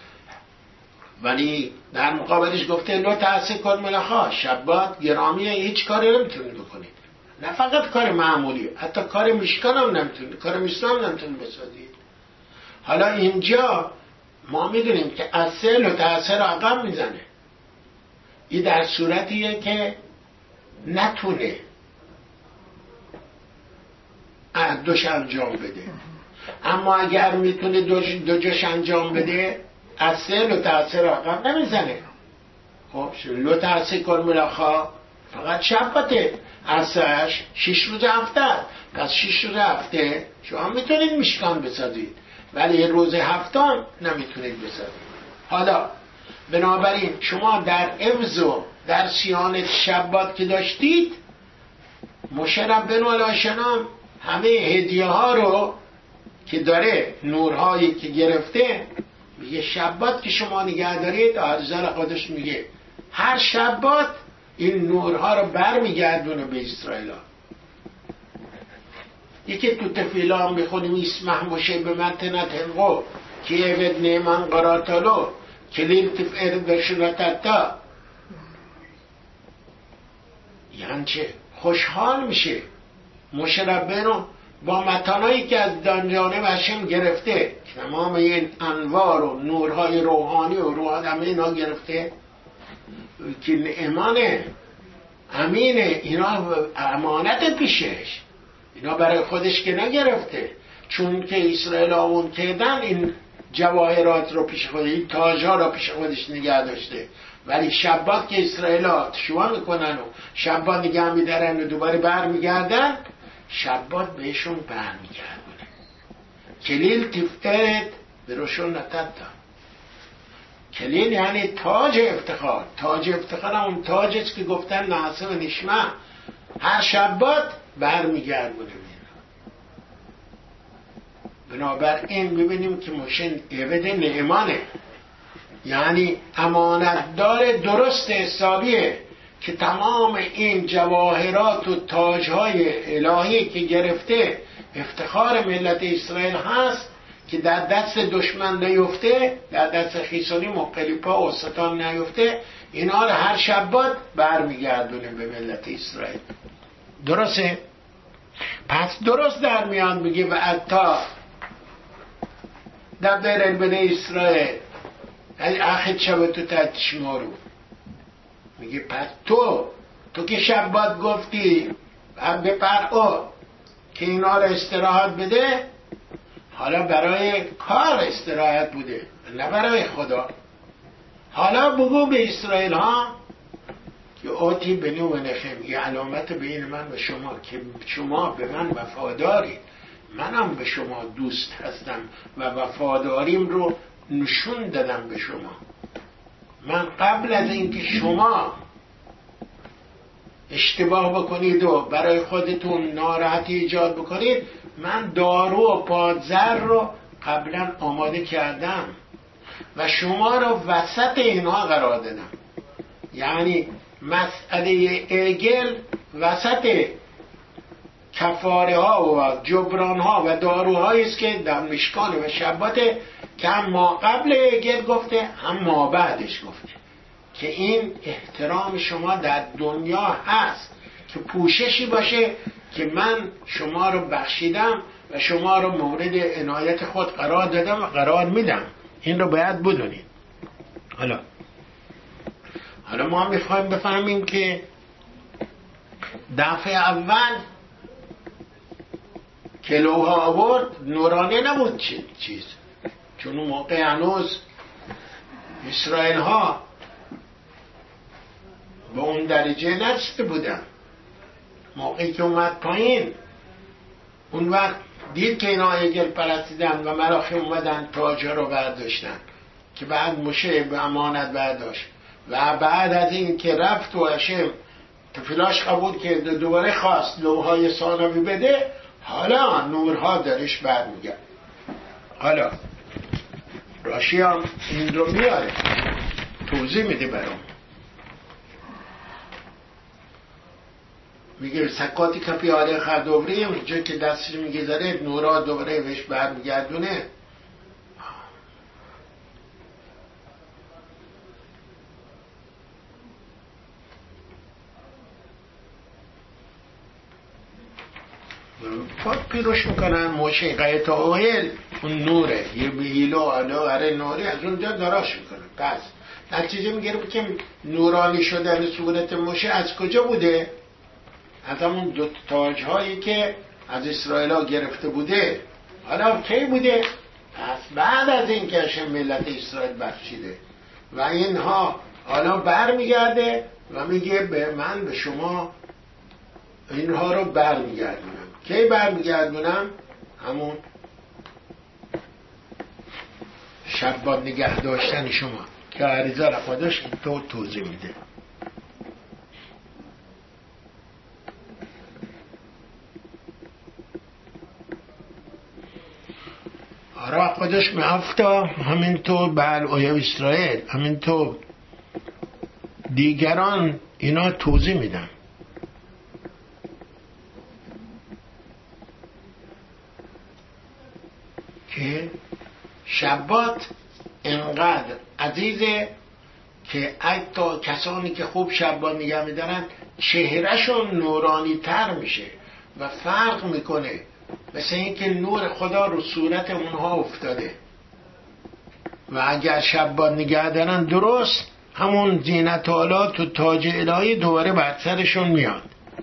ولی در مقابلش گفته لوته عصه کن ملخا، شبات گرامیه، هیچ کاری نمیتونید بکنید. نه فقط کار معمولی، حتی کار مشکان هم نمیتونید، کار مشکان هم نمیتونید بسازید. حالا اینجا ما میدونیم که عصه لوته عصه رو عقب میزنه. این در صورتیه که نتونه دوش انجام بده، اما اگر میتونه دو جاش انجام بده عصه لوته عصه رو عقب نمیزنه. خب لوته عصه کن ملاخا فقط شباته، عصهش 6 روز هفته، پس 6 روز هفته شما میتونید مشکان بسازید، ولی روز هفتم نمیتونید بسازید. حالا بنابراین شما در عوض و در صیانت شبات که داشتید، موشه ربنا علیه السلام همه هدیه ها رو که داره، نورهایی که گرفته، میگه شبات که شما نگه دارید، عرضال خودش میگه هر شبات این نورها رو بر میگردونه به اسرائیل. یکی تو تفیلا هم بخونیم اسمح موشه به متنت هنگو که اید نیمان قراتالو کلیل تفعر بشنتتا، یعنی چه خوشحال میشه موشه ربنا با متانایی که از جانب هشم گرفته، تمام این انوار و نورهای روحانی و روح همه اینا گرفته که امانه امینه، اینا امانت پیشش، اینا برای خودش که نگرفته، چون که اسرائیل آمون کردن این جواهرات رو پیش خودش، این تاجها رو پیش خودش نگه داشته، ولی شبات که اسرائیل ها تشویق میکنن و شبات نگه میدارن و دوباره بر میگردن، شبات بهشون بر میگردونه. کلیل تفتت به روشون نتتا، کلیل یعنی تاج افتخار. تاج افتخار اون تاج است که گفتن نعسه و نشمه هر شبات بر میگردونه. بنابراین ببینیم که موشن عبد نعمانه، یعنی امانتدار درست حسابیه که تمام این جواهرات و تاجهای الهی که گرفته افتخار ملت اسرائیل هست که در دست دشمن نیفته، در دست خیسانی مقلیپا و ستان نیفته، اینا رو هر شبات برمیگردونه به ملت اسرائیل. درسته؟ پس درست در میان میگه و اتا دبر بنی اسرائیل اخی شبتو تشمارو، میگه پس تو که شبات گفتی به پرعو که اینا رو استراحت بده، حالا برای کار استراحت بوده نه برای خدا. حالا بگو به اسرائیل ها که آتی بنی و نخم، یه علامت بین من و شما که شما به من وفاداری، منم به شما دوست هستم و وفاداریم رو نشون دادم به شما. من قبل از اینکه شما اشتباه بکنید و برای خودتون ناراحتی ایجاد بکنید، من دارو و پادزر رو قبلا آماده کردم و شما رو وسط اینها قرار دادم. یعنی مسئله عجل وسط کفاره ها و جبران ها و داروهایی است که در مشکان و شبات که هم ما قبل عجل گفته هم ما بعدش گفته که این احترام شما در دنیا هست که پوششی باشه که من شما رو بخشیدم و شما رو مورد عنایت خود قرار دادم و قرار میدم. این رو باید بدونید. حالا ما میخوایم بفهمیم که دفعه اول که لوح آورد نورانی نبود چیز، چون اون موقع هنوز اسرائیل ها به اون درجه نرسیده بودن. موقعی که اومد پایین اون وقت دید که اینا عجل پرستیدن و ملاخی اومدن تاجها رو برداشتن که بعد موشه به امانت برداشت و بعد از این که رفت و هشم تفیلاش قبول کرد دوباره خواست لوحای ثانوی بده، حالا نورها درش برمیگرد. حالا راشی هم این رو میاره توضیح میده برام، میگه سکاتی که پیاده خردوبری اونجا که دستش میگذاره نورا دوباره بهش برمیگردونه. پاک پیروش میکنن موشه قیت اوهل اون نوره یه بیلو آره نوری از اونجا دراش میکنن. پس نتیجه میگیره که نورانی شدن صورت موشه از کجا بوده؟ از همون دو تاج هایی که از اسرائیل ها گرفته بوده. حالا کی بوده؟ پس بعد از این که هشم ملت اسرائیل بخشیده و اینها حالا برمیگرده و میگه من به شما اینها رو برمیگردونم. کی برمیگردونم؟ همون شبات نگه داشتن شما که عریضه را خودش تو توضیح میده. آره خودش میافتا همینطور بر اویب اسرائیل همینطور دیگران اینا توضیح میدن که شبات انقدر عزیزه که حتی کسانی که خوب شبات نگه میدارن چهرهشون نورانی تر میشه و فرق میکنه، مثل اینکه نور خدا رو صورت اونها افتاده و اگر شبات نگه دارن درست همون زینت آلات و تاج الهی دوباره بر سرشون میاد.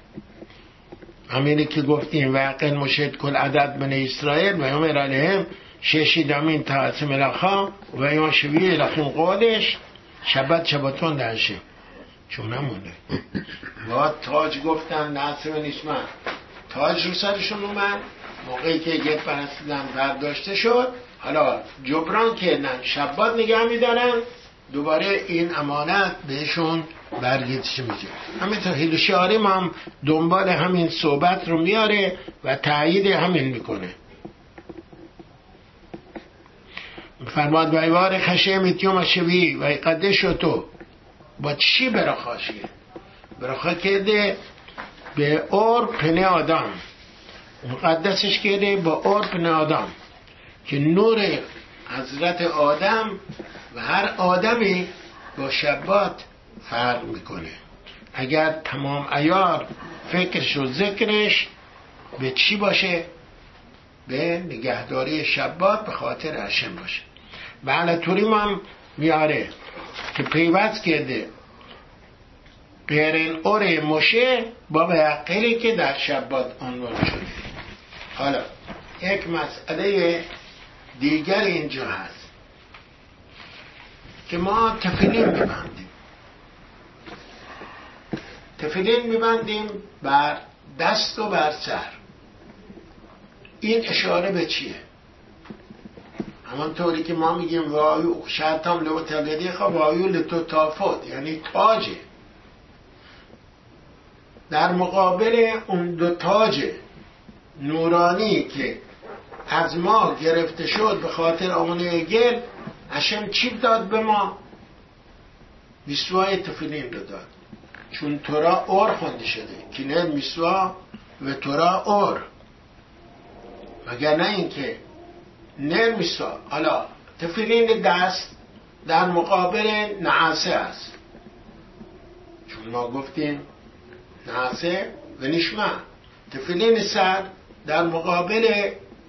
همینه که گفتیم واقعا مشهد کل عدد بنی اسرائیل و یوم علیهم ششیدمین تقسیم الخا و یا شویه الخیم قادش شباتون درشه چون نمونده و تاج گفتن ناصر نیسمن تاج رو سرشون اومد موقعی که گت پرستیدن برداشته شد. حالا جبران کردن شبات نگه میدارن دوباره این امانت بهشون برگردش میشه. همینطور هیلوشیاریم هم دنبال همین صحبت رو میاره و تایید همین میکنه. فرماد ویوار خشه میتیوم اشوی و قدش تو با چی براخاشیه براخا کرده به پنه آدم مقدسش کرده با پنه آدم که نور حضرت آدم و هر آدمی با شبات فرق میکنه. اگر تمام عیار فکرش و ذکرش به چی باشه؟ به نگهداری شبات به خاطر هشم باشه. بله طوریم هم میاره که پیوست کرده قرن اور مشه با به حقیقی که در شبات عنوان شده. حالا یک مسئله دیگر اینجا هست که ما تفیلین میبندیم. تفیلین میبندیم بر دست و بر سر. این اشاره به چیه؟ همانطوری که ما میگیم وایو شرطم لو تلدی خواه وایو لتو تافت، یعنی تاجه. در مقابل اون دو تاج نورانی که از ما گرفته شد به خاطر آمونه گل، هشم چی داد به ما؟ میسوای تفیلین رو داد. چون تورا اور خونده شده کینه میسوا و تورا اور، مگر نه اینکه نر میسوا. حالا تفیلین دست در مقابل نعاسه است، چون ما گفتیم نعاسه و نشمه. تفیلین سر در مقابل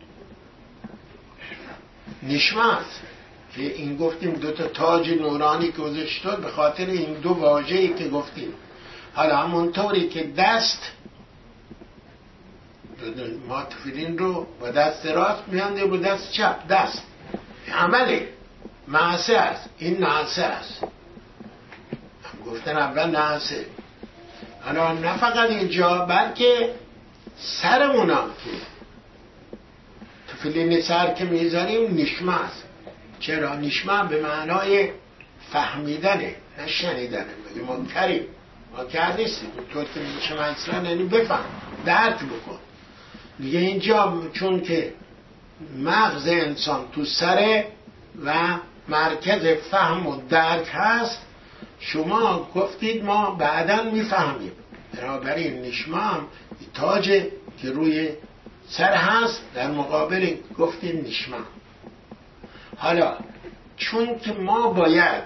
نشمه است که این گفتیم دوتا تاج نورانی که گذاشت شد به خاطر این دو واژه‌ای که گفتیم. حالا همونطوری که دست ما تفیلین رو با دست راست میانده با دست چپ، دست عمله معصه است، این نعسه است. گفتن اول نعسه. حالا نه فقط اینجا بلکه سرمونم که تفیلین سر که میذاریم نشمه است. چرا؟ نشمه به معنای فهمیدنه نه شنیدنه. ما کریم ما کرد نیستیم تو که نشمه اصلا یعنی بفهم درک بکن دیگه. اینجا چون که مغز انسان تو سره و مرکز فهم و درک هست، شما گفتید ما بعداً میفهمیم. بنابراین نشمه هم تاج که روی سر هست در مقابل گفتید نشمه. حالا چون که ما باید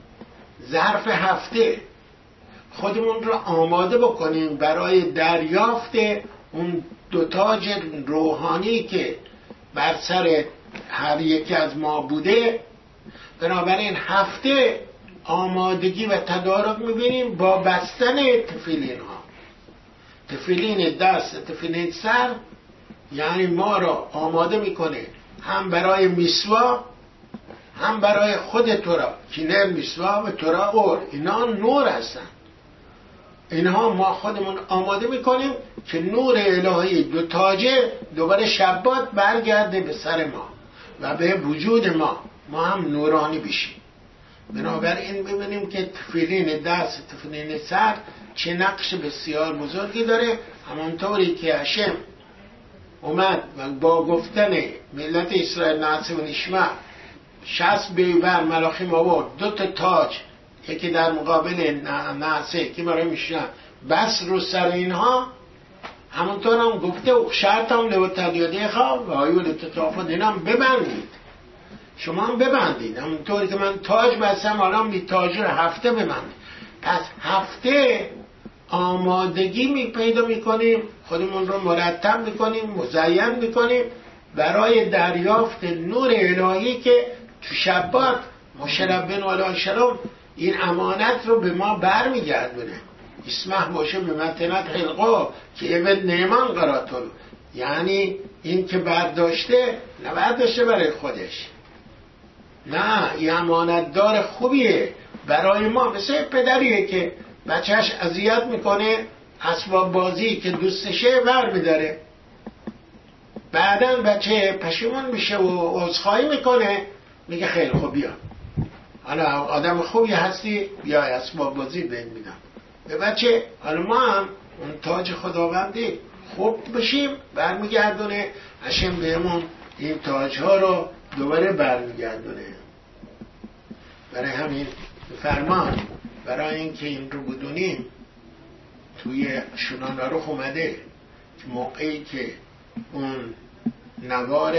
ظرف هفته خودمون رو آماده بکنیم برای دریافت اون دو تاج روحانی که بر سر هر یکی از ما بوده، بنابراین هفته آمادگی و تدارک میبینیم با بستن تفیلین ها. تفیلین دست، تفیلین سر، یعنی ما را آماده میکنه هم برای میسوا هم برای خود تورا. کینه میسوا و تورا اور، اینا نور هستن. اینها ما خودمون آماده میکنیم که نور الهی دو تاجه دوباره شبات برگرده به سر ما و به وجود ما هم نورانی بشیم. بنابراین ببینیم که تفیلین دست، تفیلین سر چه نقش بسیار بزرگی داره. همانطوری که هشم اومد و با گفتن ملت اسرائیل نعسه و نشمه 60 بیور ملاخیم آورد، دو تا تاج، یکی در مقابل نعسه که برای میشن بس رو سر اینها. همونطور هم گفته شرط هم لو تلیاده خواه و آیو لطفافت این هم ببندید، شما هم ببندید. همونطوری که من تاج بستم حالا می تاج رو هفته ببندید. پس هفته آمادگی می پیدا میکنیم، خودمون رو مرتب میکنیم، مزین میکنیم برای دریافت نور الهی که تو شبات مشربن و علیه السلام این امانت رو به ما برمیگردونه. اسمح باشه به متنت حلقا که اول نیمان قراتل، یعنی این که برداشته نه برداشته برای خودش، نه این امانتدار خوبیه برای ما. مثل پدریه که بچهش اذیت میکنه، اسباب بازی که دوستشه ور میداره، بعدن بچه پشیمون میشه و عذرخواهی میکنه، میگه خیلی خوب بیا، حالا آدم خوبی هستی بیا اسباب بازی بهم میدم به بچه. حالا ما هم اون تاج خداوندی خوب بشیم برمیگردونه، هشم بهمون این تاج ها رو دوباره برمیگردونه. برای همین فرمان برای اینکه این رو بدونیم توی شونان آروخ اومده که موقعی که اون نوار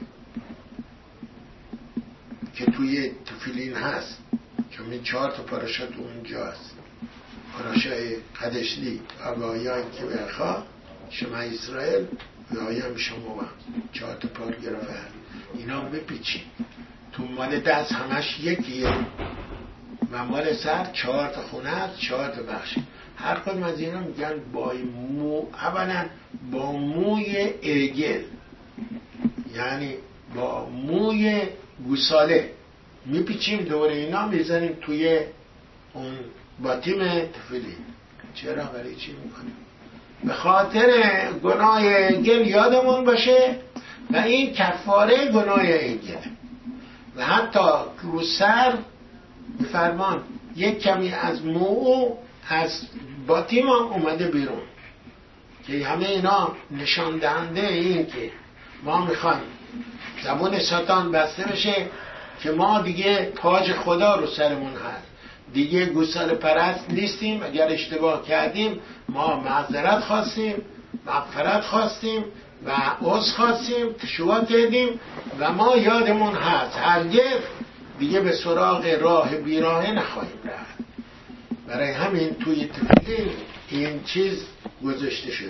که توی تفیلین هست که این 4 پاراشا تو اونجاست، پاراشای قدشلی آگاهیان که برخوا شما اسرائیل و آیام شما 4 پاراگراف اینا بپیچید تو مال دست همش یکیه و مال سر 4 خونه هست 4 بخش. هر کدوم از اینا میگن با اولا با موی اگل، یعنی با موی گوساله میپیچیم دوره اینا میزنیم توی اون باطیم تفیلین. چرا؟ برای چی میکنیم؟ به خاطر گناه اگل یادمون باشه و این کفاره گناه اگل. و حتی رو سر بفرمان یک کمی از مو از باطیم هم اومده بیرون که همه اینا نشان دهنده این که ما میخوایم زبون ساتان بسته بشه که ما دیگه تاج خدا رو سرمون هست، دیگه گوساله پرست نیستیم. اگر اشتباه کردیم ما معذرت خواستیم، مغفرت خواستیم و عذر خواستیم، تشویق کردیم و ما یادمون هست هرگز دیگه به سراغ راه بیراهه نخواهیم رفت. برای همین توی تفیلین این چیز گذاشته شده.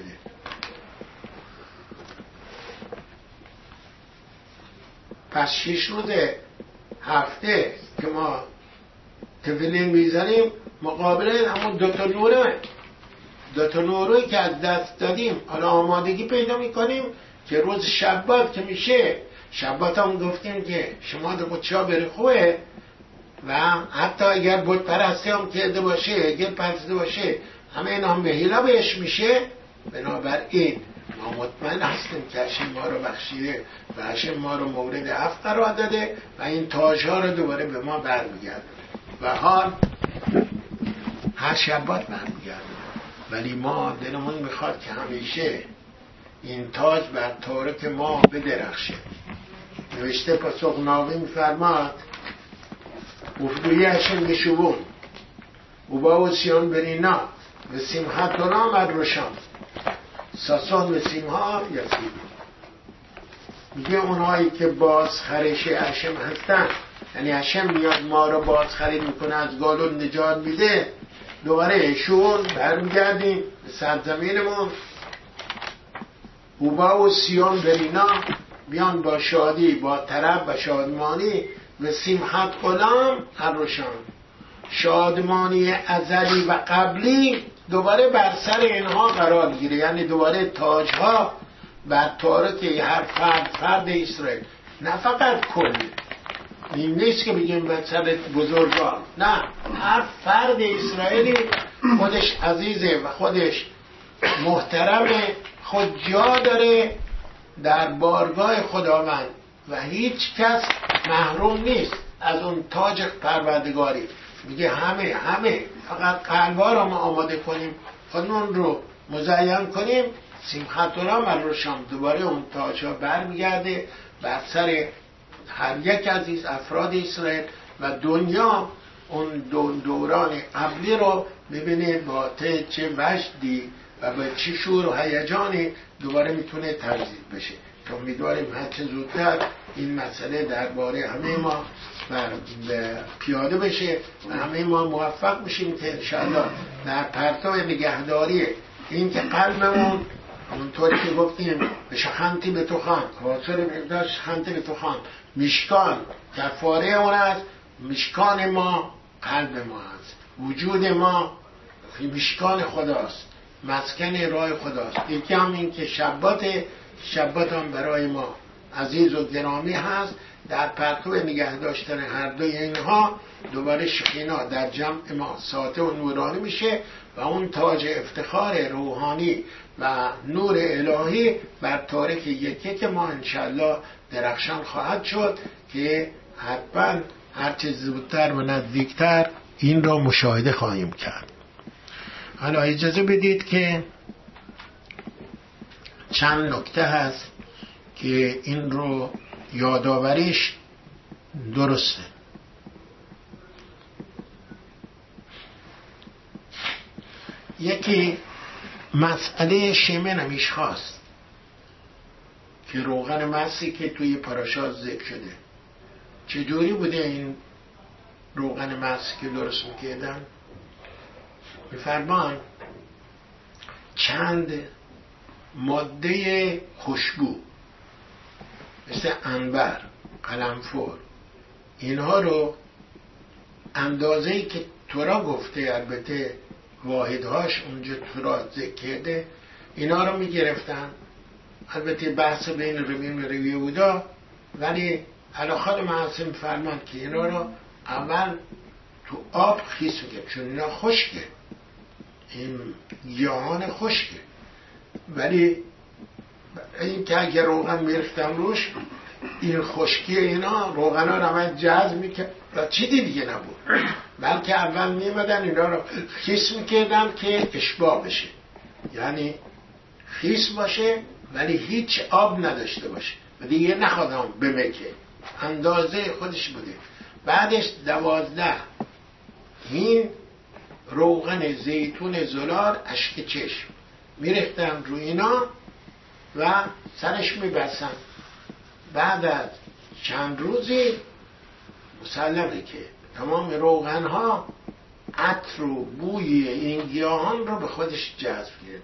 پس 6 روز هفته که ما تفیلین میزنیم مقابل همون 2 نوره، 2 نوری که از دست دادیم حالا آمادگی پیدا میکنیم که روز شبات که میشه، شبات هم گفتیم که شما دو بچه ها بری خوبه و حتی اگر بود پرستی هم کرده باشه، اگر پرستی باشه همه اینا هم به حیله بهش میشه. بنابراین ما مطمئن هستیم که هشم ما رو بخشیده و هشم ما رو مورد عفو قرار داده و این تاج‌ها رو دوباره به ما برمیگرده و حال هر شبات برمیگرده. ولی ما دلمون میخواد که همیشه این تاج بر تارک ما بدرخشه. نوشته پاسخ ناوی میفرماد افدوی هشم بشوون و با و سیان برینا و سیمحت نام الرشام ساسان و سیمها یسید. میگه اونهایی که باز خرش هشم هستن، یعنی هشم میاد ما رو باز خرید میکنه، از گالون نجات میده، دوباره شون برمیگردیم به سرزمینمون. اوبا و سیون برینا بیان با شادی، با طرب و شادمانی و سیمحت غلام الرشام، شادمانی ازلی و قبلی دوباره بر سر اینها قرار گیره. یعنی دوباره تاجها بر تارک هر فرد اسرائیل، نه فقط کل. این نیست که بگیم بر سر بزرگان، نه، هر فرد اسرائیلی خودش عزیزه و خودش محترمه، خود جا داره در بارگاه خداوند و هیچ کس محروم نیست از اون تاج پروردگاری. میگه همه فقط قلبا رو ما آماده کنیم، خودمون رو مزین کنیم، سیمحت الرشام دوباره اون تاج ها برمیگرده بر سر هر یک از این افراد اسرائیل و دنیا اون دوران قبلی رو ببینه با چه وجدی و با چه شور و هیجانی دوباره میتونه تجدید بشه. که امیدواریم هرچه زودتر این مسئله درباره همه ما پیاده بشه و همه ما موفق بشیم که انشاءالله در پرتو نگهداری این که قلبمون اونطوری که گفتیم به شخنتی به تو خان، حاصل مقدار شخنتی به تو خان، میشکان کفاره اون است. میشکان ما قلب ما است، وجود ما میشکان خداست، مسکن راه خداست. یکی هم این که شبات هم برای ما عزیز و گرامی هست. در پرتو نگه داشتن هر دوی اینها دوباره شکینا در جمع ما ساطع و نورانی میشه و اون تاج افتخار روحانی و نور الهی بر تارک یکی که ما انشالله درخشان خواهد شد که حتما هرچه زودتر و نزدیکتر این را مشاهده خواهیم کرد. حالا اجازه بدید که چند نکته هست که این رو یادآوریش درسته. یکی مسئله شمن همیش خواست که روغن مسی که توی پاراشات ذکر شده چجوری بوده این روغن مسی که درست میکردن؟ میفرمان چند ماده خوشبو مثل عنبر، قرنفل، اینها رو اندازه‌ای که تورا گفته، البته واحدهاش اونجا تورا ذکر کرده، اینا رو میگرفتن. البته بحث بین روین و روی بودا، ولی علاخال محسن فرمان که اینا رو اول تو آب خیس میگه، چون اینا خشکه، این گیاهان خشکه، ولی این که اگر روغن میرفتم روش این خشکی اینا روغن ها رو همه جذب میکرد و چیزی دیگه نبود، بلکه اول میمدن اینا رو خیس میکردن که اشباع بشه، یعنی خیس باشه ولی هیچ آب نداشته باشه و دیگه نخوادم بمکه، اندازه خودش بوده. بعدش 12 این روغن زیتون زلال اشک چشم میرفتن رو اینا و سرش میبستن. بعد از چند روزی مسلمه که تمام روغن ها عطر و بوی این گیاهان رو به خودش جذب کرده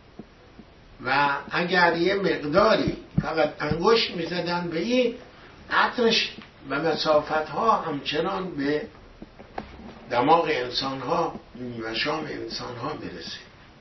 و اگر یه مقداری فقط انگشت میزدن به این عطرش به مسافت ها همچنان به دماغ انسان ها و شام انسان ها میرسه،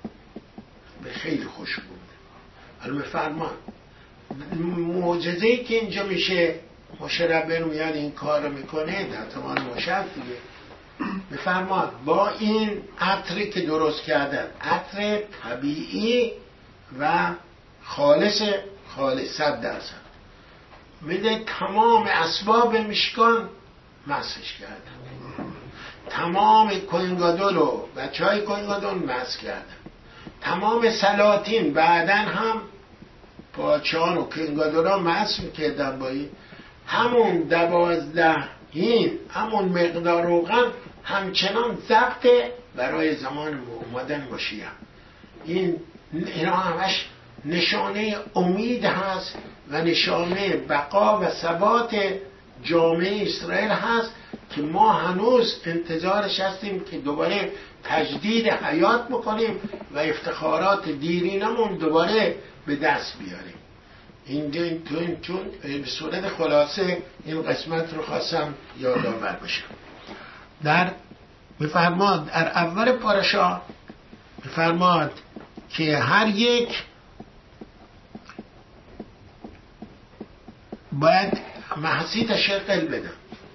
به خیلی خوش بود. حالا بفرمان معجزه‌ای که اینجا میشه، مشربن میاد این کار رو میکنه در تمام مشرب دیگه. بفرمان با این عطری که درست کردن، عطر طبیعی و خالص 100%، میده تمام اسباب مشکان مسحش کردن، تمام کوینگادول و بچه های کوینگادول مسح کردن، تمام سلاطین بعدن هم پاچان و کوینگادولا مسح میکردن با این همون 12 این همون مقدار روغن همچنان ضبط برای زمان اومدن مشیح. اینا همش نشانه امید هست و نشانه بقا و ثبات جامعه اسرائیل هست که ما هنوز انتظارش هستیم که دوباره تجدید حیات بکنیم و افتخارات دیرینمون دوباره به دست بیاریم. چون به صورت خلاصه این قسمت رو خواستم یادآور بشم. میفرماد در اول پاراشا میفرماد که هر یک باید محصید شرقل بدن.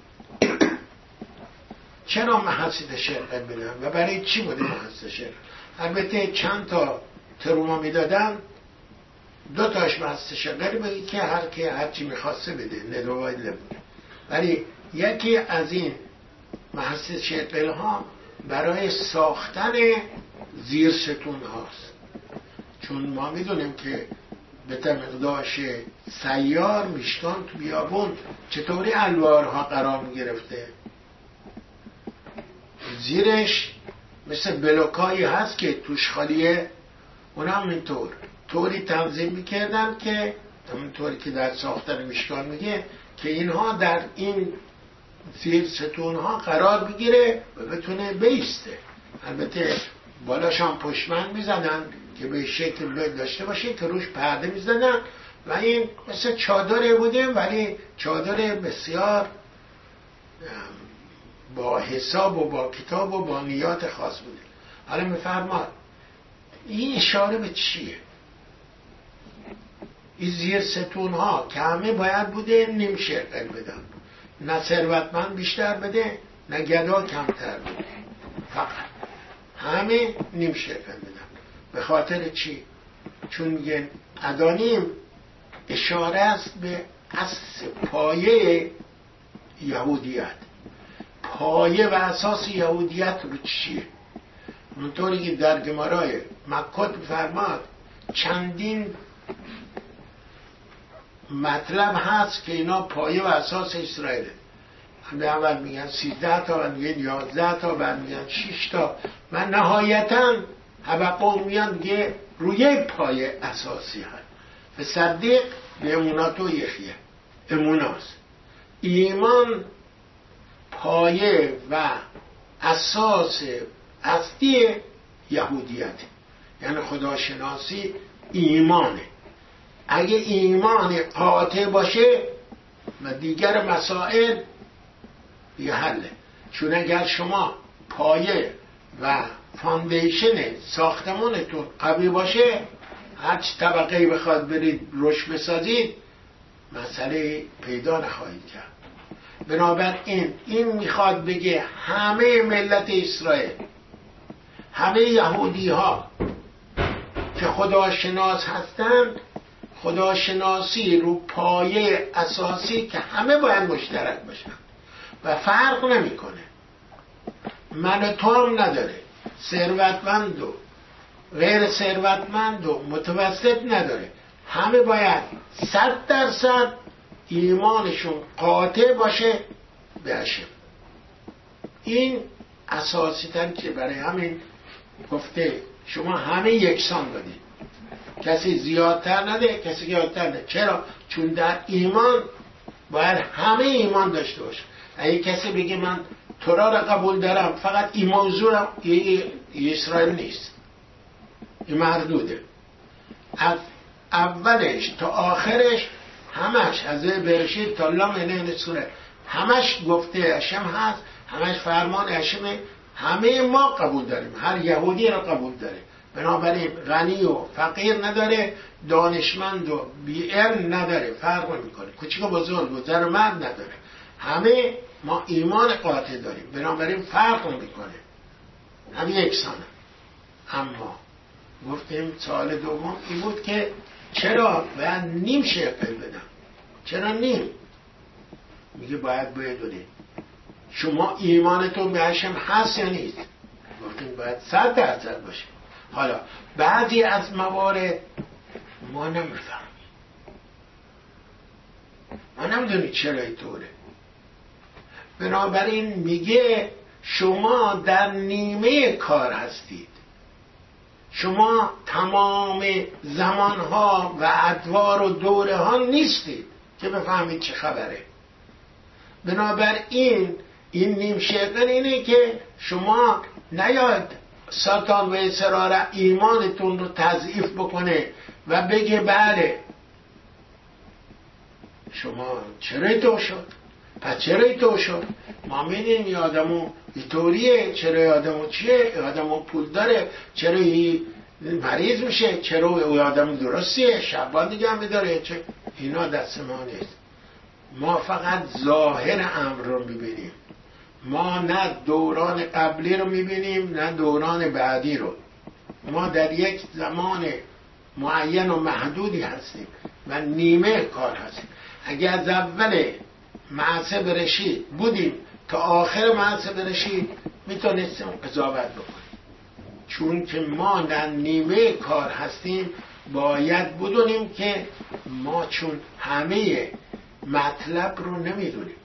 چرا محصید شرقل بدن و برای چی بوده محصید شرقل؟ البته چند تا تروما میدادن، 2 تاش محصید شرقل بگی که هر چی میخواسته بده، ندوایی نبوده، ولی یکی از این محصید شرقل ها برای ساختن زیر ستون هاست، چون ما میدونیم که به مقدارش سیار میشکان تو بیابون چطوری الوارها قرار میگرفته، زیرش مثل بلوکایی هست که توش خالیه، اون هم اینطور طوری تنظیم میکردن که همونطوری که در ساختن میشکان میگه که اینها در این زیر ستون ها قرار بگیره و بتونه بیسته. البته بالاش هم پشمند میزدن که به شکل داشته باشه که روش پرده میزدن و این مثل چادره بوده، ولی چادر بسیار با حساب و با کتاب و با نیات خاص بوده. حالا میفرماد این اشاره به چیه؟ این زیر ستون ها که همه باید بوده نیم شرقل بدن، نه ثروتمند بیشتر بده نه گدا کمتر بده، فقط همه نیم شرقل بدن. به خاطر چی؟ چون میگن ادانیم اشاره است به اصل پایه یهودیت. پایه و اساس یهودیت رو چیه؟ اونطوری که در گمارای مکات فرماد چندین مطلب هست که اینا پایه و اساس اسرائیله. همه اول میگن 13 تا، بعد میگن 11 تا، بعد میگن 6 تا و نهایتا حبقوق میگن دیگه روی پایه اساسی هست. به صدیق به اموناتو یخیه، اموناست. ایمان پایه و اساس اصلی یهودیت، یعنی خداشناسی ایمانه. اگه ایمان قاطع باشه و دیگر مسائل یه حله. چون اگر شما پایه و فاندیشن ساختمانتون قوی باشه، هر چه طبقه‌ای بخواد برید رشد بسازید مسئله پیدا نخواهید کرد. بنابراین این میخواد بگه همه ملت اسرائیل، همه یهودی ها که خداشناس هستند، خداشناسی رو پایه اساسی که همه باید مشترک باشن و فرق نمیکنه، من تو هم نداره، ثروتمند و غیر ثروتمند و متوسط نداره، همه باید 100% ایمانشون قاطع باشه به هشم. این اساسی تر که برای همین گفته شما همه یکسان بدید، کسی زیادتر نده، کسی کمتر نده. چرا؟ چون در ایمان باید همه ایمان داشته باشه. اگه کسی بگه من تورا را قبول دارم فقط این موضوع اسرائیل نیست، این مردوده. از اولش تا آخرش همش از برشید تا لام سوره همش گفته هشم هست، همش فرمان هشمه، همه ما قبول داریم، هر یهودی را قبول داره. بنابراین غنی و فقیر نداره، دانشمند و بی‌علم نداره، فرق میکنه، کوچیک و بزرگ و زن و مرد نداره، همه ما ایمان قاطع داریم. بنابراین فرق نمیکنه، همه یکسانه. اما گفتیم سوال دوم این بود که چرا باید نیم شقل بدم؟ چرا نیم؟ میگه باید بدونید شما ایمانتون به هشم هست یا نیست؟ گفتیم باید 100% باشه. حالا بعضی از موارد ما نمیفهمیم، ما نمیدونید چرا اینطوره. بنابراین میگه شما در نیمه کار هستید، شما تمام زمانها و ادوار و دوره ها نیستید که بفهمید چه خبره. بنابراین این نیم شقل اینه که شما نیاد ساتان و اسرار ایمانتون رو تضعیف بکنه و بگه بله شما چرا اینطور شد؟ پس چرا اینطور شد؟ ما میدونیم این آدمو اینطوریه، چرا این آدمو چیه؟ این آدمو پول داره، چرا این مریض میشه، چرا این آدمو درستیه، شبان دیگه هم داره، چه؟ اینا دست ما نیست. ما فقط ظاهر امر رو میبینیم، ما نه دوران قبلی رو میبینیم نه دوران بعدی رو. ما در یک زمان معین و محدودی هستیم و نیمه کار هستیم. اگر از اول معصه برشید بودیم تا آخر معصه برشید میتونستیم قضاوت بکنیم. چون که ما در نیمه کار هستیم باید بدونیم که ما چون همه مطلب رو نمیدونیم.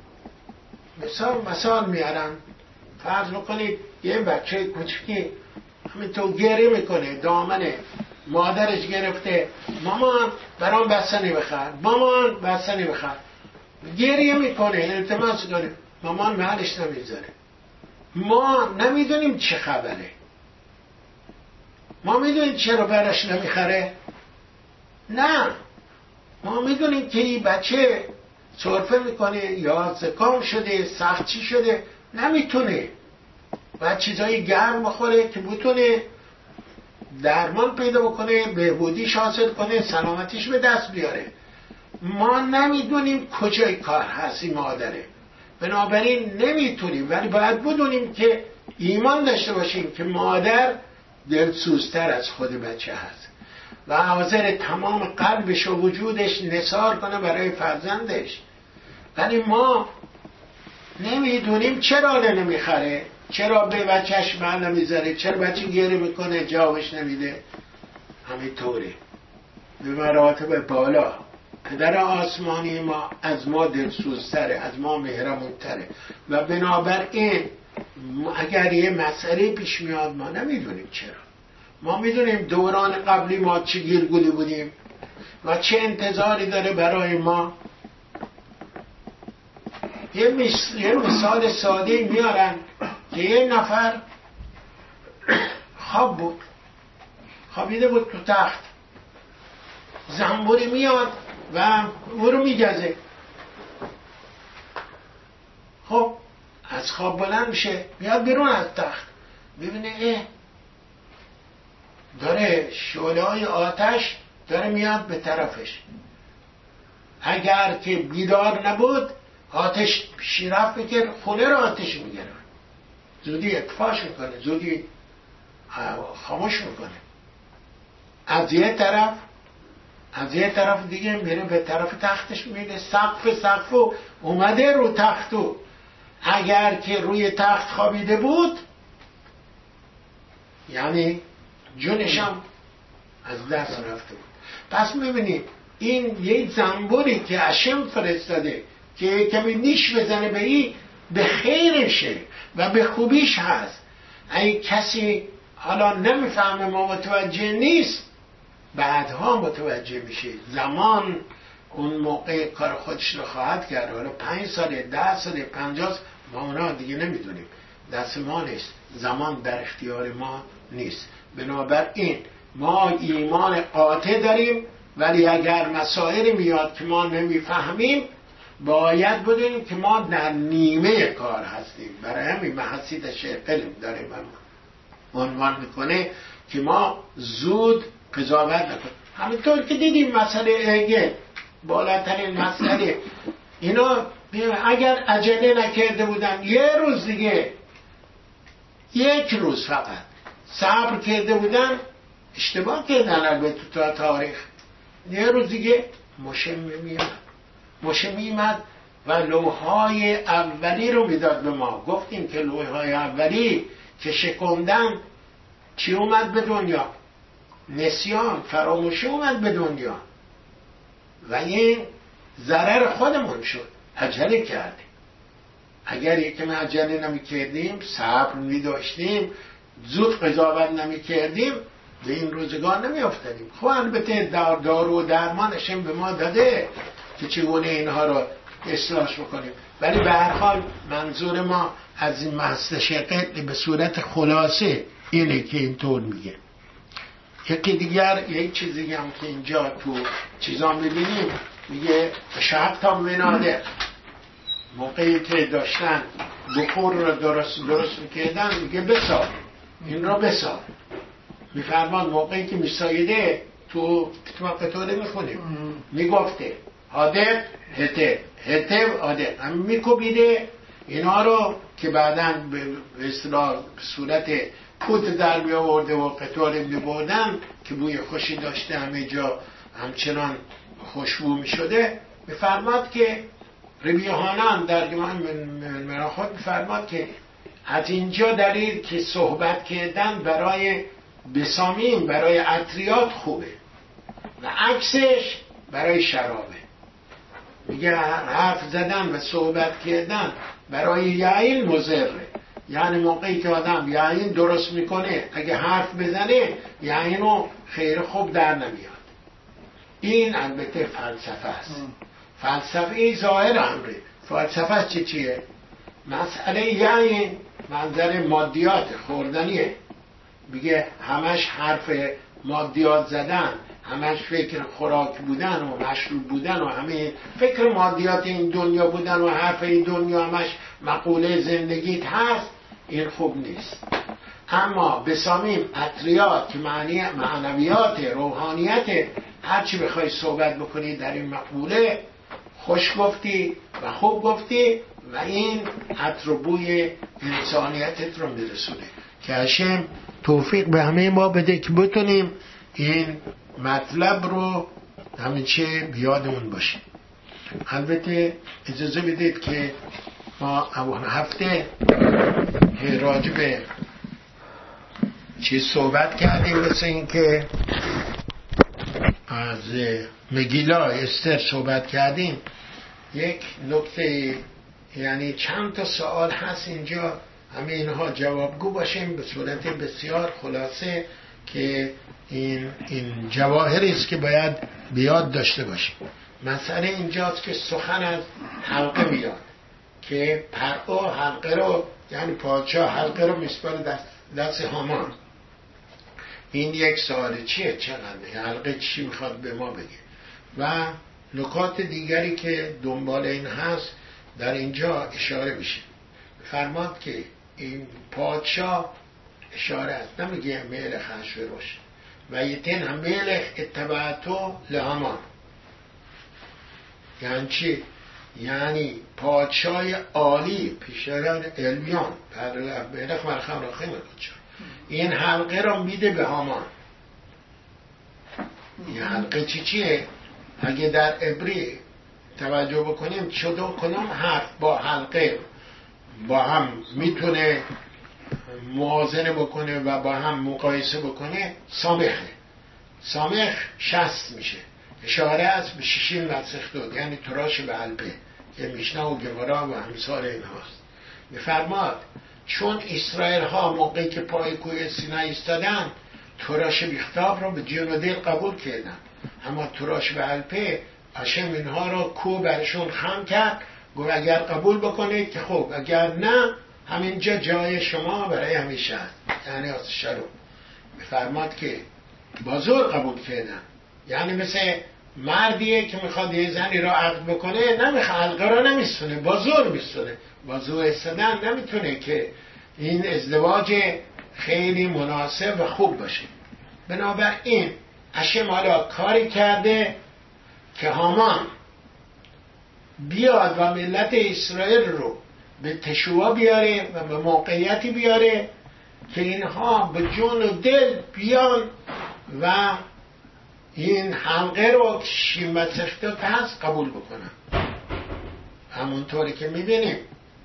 مثال میارم، فرض بکنید یه بچه کوچکی همینطور گریه میکنه، دامن مادرش گرفته، مامان برام بستنی بخر، مامان بستنی بخر، گریه میکنه، التماس کنه، مامان محلش نمیذاره. ما نمیدونیم چه خبره، ما میدونیم چرا براش نمیخره؟ نه، ما میدونیم که این بچه سرفه میکنه یا زکام شده، سختی شده، نمیتونه باید چیزایی گرم بخوره که بتونه درمان پیدا بکنه، بهبودیش حاصل کنه، سلامتیش به دست بیاره. ما نمیدونیم کجای کار هست این مادره، بنابراین نمیتونیم، ولی باید بدونیم که ایمان داشته باشیم که مادر دلسوزتر از خود بچه هست و حاضر تمام قلبش و وجودش نثار کنه برای فرزندش. ولی ما نمیدونیم چرا نمیخره، چرا به بچهش محل نمیذاره، چرا بچه گریه میکنه جوابش نمیده. همینطوره به مراتب بالا پدر آسمانی ما از ما دلسوزتره، از ما مهربونتره و بنابراین اگر یه مسئله پیش میاد ما نمیدونیم چرا. ما میدونیم دوران قبلی ما چه گیرگولی بودیم و چه انتظاری داره برای ما. یه مثال ساده میارن که یه نفر خواب بود، خوابیده بود تو تخت، زنبوری میاد و او رو میگزه. خب از خواب بلند میشه، میاد بیرون از تخت، ببینه داره شعله های آتش داره میاد به طرفش. اگر که بیدار نبود آتش شیرفت میکرد، خونه رو آتش میگرد، زودی اطفاش میکنه، زودی خاموش میکنه. از یه طرف دیگه میره به طرف تختش، میره سقف اومده رو تختو. اگر که روی تخت خوابیده بود یعنی جونشم از دست رفته بود. پس میبینید این یک زنبوری که هشم فرستاده که کمی نیش بزنه به این، به خیرشه و به خوبیش هست. اگه کسی حالا نمیفهمه ما متوجه نیست، بعدها متوجه میشه. زمان اون موقع کار خودش رو خواهد کرد. حالا 5 سال 10 سال 50 سال ما اونا دیگه نمیدونیم، دست ما نیست، زمان در اختیار ما نیست. بنابراین ما ایمان قاطع داریم، ولی اگر مسائلی میاد که ما نمیفهمیم باید بدونیم که ما در نیمه کار هستیم. برای همین محسید شیخ علم داره عنوان میکنه که ما زود قضاوت نکنیم. همینطور که دیدیم مسئله هگل، بالاترین مسئله، اینا اگر عجله نکرده بودن یه روز دیگه، یک روز فقط صبر کرده بودن، اشتباه کردن البته تا تاریخ، یه روز دیگه مشه میمد و لوحای اولی رو میداد به ما. گفتیم که لوحای اولی که شکندن چی اومد به دنیا؟ نسیان، فراموشی اومد به دنیا و این ضرر خودمون شد. عجله کردیم. اگر یکم عجله نمی کردیم، صبر می داشتیم، زود قضاوت نمی کردیم، به این روزگار نمی افتادیم. خب البته دارو و درمانش به ما داده که چگونه اینها رو اصلاح بکنیم، ولی به هر حال منظور ما از این محض شقیق به صورت خلاصه اینه که اینطور میگه. یکی دیگر یک چیزی هم که اینجا تو چیزا میبینیم، میگه شهب تا مناده، موقعی که داشتن بخور رو درست میکردن میگه بسار، این را بسار. میفرمان موقعی که میسایده تو قطوره میخونیم، میگفته حادق هته حادق، هم میکوبیده اینا رو که بعداً به اصطلاح صورت پود در می آورده و قطوره می بردن که بوی خوشی داشته، همه جا همچنان خوشبو می شده. میفرماد که ربی یوحنان در مراخوت میفرماد که از اینجا دلیل که صحبت کردن برای بسامین، برای عطریات خوبه و عکسش برای شرابه. میگه حرف زدن و صحبت کردن برای یعین مضره، یعنی موقعی که آدم یعین درست میکنه اگه حرف بزنه یعینو خیر خوب در نمیاد. این البته فلسفه است. فلسفه ظاهر امره. فلسفه چیه؟ مسئله یعین منظر مادیات خوردنیه. میگه همش حرف مادیات زدن، همش فکر خوراک بودن و مشروب بودن و همه فکر مادیات این دنیا بودن و حرف این دنیا همش مقوله زندگیت هست، این خوب نیست. اما بسامیم عطریات که معنویات، روحانیت، هرچی بخوای صحبت بکنی در این مقوله خوش گفتی و خوب گفتی و این عطر و بوی انسانیتت رو میرسونه. که هشم توفیق به همه ما بده که بتونیم این مطلب رو همیشه بیادمون باشه. البته اجازه بدید که ما اول هفته راجع به چیز صحبت کردیم، مثل این که از مگیلا استر صحبت کردیم، یک نکته یعنی چند تا سوال هست اینجا، همه اینها جوابگو باشیم به صورت بسیار خلاصه که این جواهری است که باید بیاد داشته باشیم. مسئله اینجاست که سخن از حلقه بیاد که پرعا حلقه رو، یعنی پادشاه حلقه رو میسپاره دست هامان. این یک سوال چیه؟ چقدر حلقه چی میخواد به ما بگه؟ و نکات دیگری که دنبال این هست در اینجا اشاره میشه. فرماد که این پادشاه اشاره است، نمیگه ملک احشوروش و یتن هم ملک اتبعتو لهامان. یعنی چی؟ یعنی پادشاه عالی پیشران الیون ملک مرخم را خیمه پادشاه این حلقه را میده به هامان. این حلقه چیه؟ اگه در عبری توجه بکنیم چدو کنم حرف با حلقه با هم میتونه موازنه بکنه و با هم مقایسه بکنه. سامخه، سامخ 60 میشه، اشاره است به ششین مسخدود، یعنی تراش به حلقه که میشنا و گمارا و همسال این هاست. میفرماد چون اسرائیل ها موقعی که پای کوه سینای ایستادن تراش بیختاب رو به جون و دل قبول کردن، اما تراش به حلقه هاشم اینها رو کو برشون خم کرد، گفت اگر قبول بکنید که خوب، اگر نه همینجا جای شما برای همیشه است، یعنی آسشه رو. میفرماد که با زور قبول کردن، یعنی مثل مردیه که میخواد یه زنی را عقد بکنه، نمیخواد حلقه را نمیسونه، با زور میسونه. با زور استدن نمیتونه که این ازدواج خیلی مناسب و خوب باشه. بنابراین هاشم حالا کاری کرده که هامان بیاد و ملت اسرائیل رو به تشوع بیاره و به موقعیتی بیاره که اینها به جون و دل بیان و این حلقه رو شیمت سختت هست قبول بکنن. همونطوری که میبینیم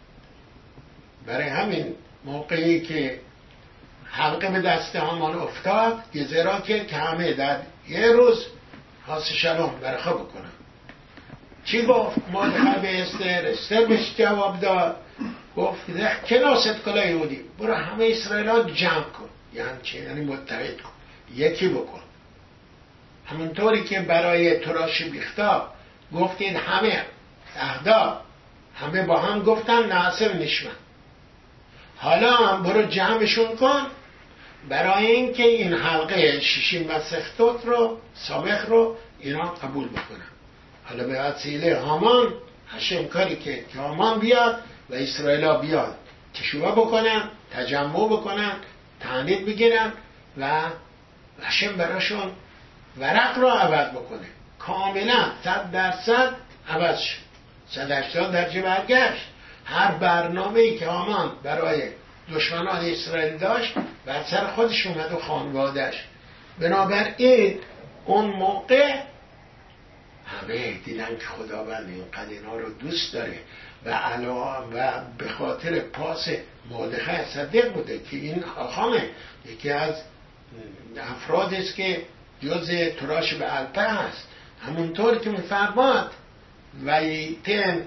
برای همین موقعی که حلقه به دست هامان افتاد گزرا که همه در یه روز حاس شلوم برخوا بکنن. چی گفت؟ مردخای به استر بهش جواب داد، گفت کناست کلا یهودی، برو همه اسرائیل ها جمع کن. یعنی چی؟ یعنی متحد کن، یکی بکن. همونطوری که برای تراش بیختاب گفتید همه اهدا همه با هم گفتن ناصر نشمن، حالا هم برو جمعشون کن برای اینکه این حلقه شیشین و سختوت رو سامخ رو اینا قبول بکنن. حالا به وسیله هامان هاشم کاری که هامان بیاد و اسرائیل بیاد تشوع بکنن، تجمع بکنن، تعنید بگیرن و هاشم براشون ورق را عوض بکنه، کاملا 100% عوض شد، 180 درجه برگشت. هر برنامه‌ای که هامان برای دشمنان اسرائیل داشت بر سر خودش اومد و خانواده‌اش. بنابراین اون موقع همه دیدن که خداوند اینقدر اینا رو دوست داره و به خاطر پاس مردخای صدیق بوده که این خاخامه یکی از افراد است که جز تراش به الپه هست. همونطور که میفرماد و ایتن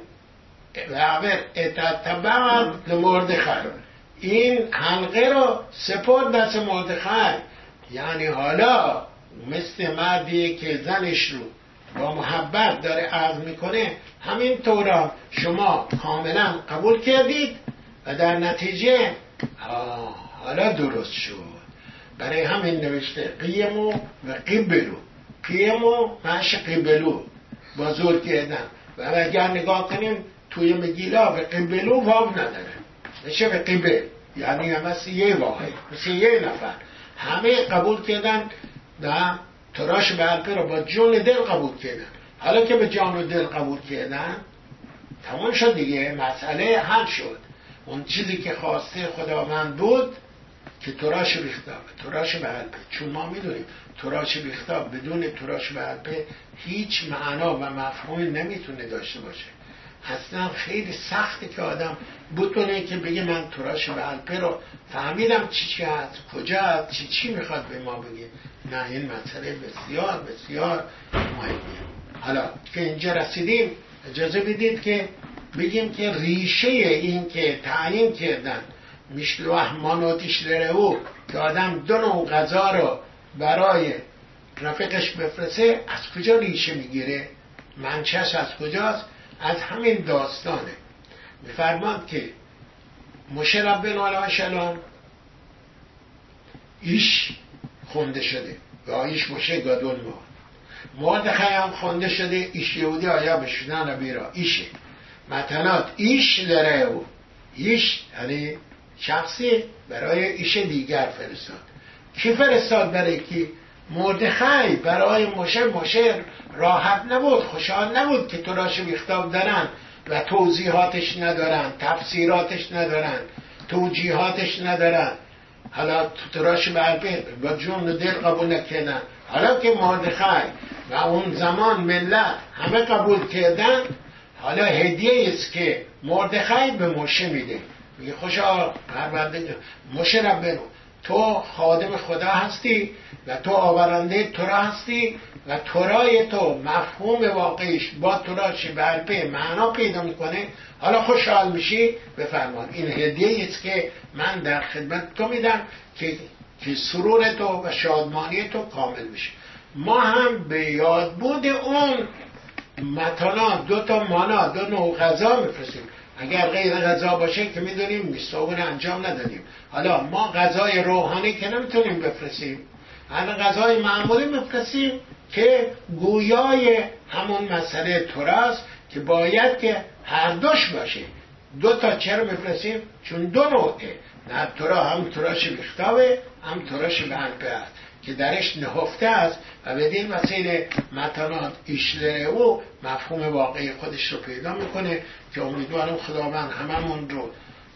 و اتتبعت لمردخای، این حلقه رو سپرد دست مردخای. یعنی حالا مثل مردی که زنش رو با محبت داره عرض میکنه، همین طورا شما کاملا قبول کردید و در نتیجه حالا درست شد. برای همین نوشته قیمو و قبلو، قیمو معنیش قبلو با زور کردن، و اگر نگاه کنیم توی مگیلا به قبلو واو نداره، میشه به قبل، یعنی مثل یه واحد، مثل یه نفر همه قبول کردن و تراش به حلقه رو با جون دل قبول کردن. حالا که به جان و دل قبول کردن تمام شد دیگه، مسئله حل شد. اون چیزی که خواسته خداوند بود که تراش بیختاب، تراش به حلقه، چون ما میدونیم تراش بیختاب بدون تراش به حلقه هیچ معنا و مفهومی نمیتونه داشته باشه. اصلا خیلی سخته که آدم بتونه که بگه من تراش بلپه رو فهمیدم چی هست، کجا هست، چی میخواد به ما بگه. نه، این مسئله بسیار بسیار مهمه. حالا که اینجا رسیدیم اجازه بدید که بگیم که ریشه این که تعیین کردن میشلوح مانوتیش لرهو که آدم 2 نوع غذا رو برای رفیقش بفرسته از کجا ریشه میگیره؟ منشأش از کجاست؟ از همین داستانه. میفرماد که موشه ربنا علیه السلام ایش خونده شده و ایش موشه گادون مردخای هم خونده شده ایش یهودی آیا بشنن بیرا ایشه متنات ایش لره او ایش یعنی شخصی برای ایش دیگر فرستاد. کی فرستاد؟ برای کی؟ مردخای برای موشه راحت نبود، خوشحال نبود که تراش بیختاب دارن و توضیحاتش ندارن، تفسیراتش ندارن، توجیهاتش ندارن. حالا تراش بلپه با جون و دل قبول نکردن. حالا که مردخای و اون زمان ملت همه قبول کردن، حالا هدیه است که مردخای به موشه میده. میگه خوشا پرونده موشه ربنا، تو خادم خدا هستی و تو آورنده تورا هستی و تورای تو مفهوم واقعیش با تراش بلپه معنا پیدا میکنه. حالا خوشحال میشی بفرمان، این هدیه است که من در خدمت تو میدم که سرور تو و شادمانی تو کامل بشه. ما هم به یاد بود اون متانات 2 تا مانا 2 نوع غذا میفرستیم. اگر غیر غذا باشه که میدونیم میستوبون انجام ندادیم. حالا ما غذای روحانی که نمیتونیم بفرستیم، همه غذای معمولی میفرستیم که گویای همون مسئله توراست که باید که هر دوش باشه. 2 تا چرا میفرستیم؟ چون 2 نوعه، نه تورا هم تراش بیختابه هم تراش بلپه است که درش نهفته است و بدین وسیله متانات ایشلره او مفهوم واقعی خودش رو پیدا میکنه که امیدوارم خداوند هممون رو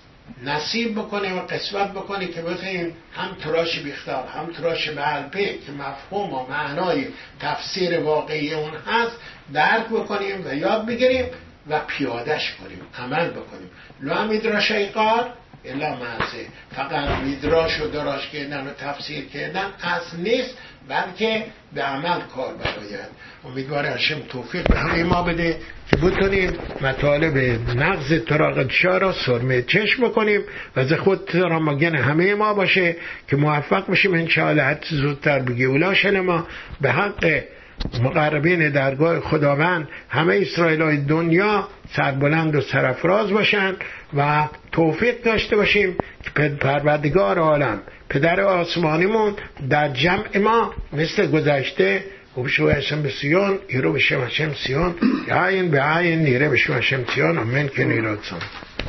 نصیب بکنه و قسمت بکنه که بتونیم هم تراش بیختاب هم تراش بلپه که مفهوم و معنای تفسیر واقعی اون هست درک بکنیم و یاد بگیریم و پیادش کنیم، عمل بکنیم. لا میدراش ایقار الا معزه، فقط میدراش و دراش کردن و تفسیر کردن اصل نیست، بلکه به عمل کار باید. امیدوارم هشم توفیق به همه ما بده که بتونیم مطالب نقض تراقدشا را سرمه چشم بکنیم و از خود ترامگن همه ما باشه که موفق بشیم انشاءالله حتی زودتر بگی اولاشن ما به حق مقربین درگاه خداوند همه اسرائیلای دنیا سربلند و سرفراز باشن و توفیق داشته باشیم که پروردگار عالم پدر آسمانیمون در جمع ما مثل گذشته وبشو هشم بسیون ایرو بشم هشم سیون عین به عین نیره بشو هشم سیون آمین که نیراتسان.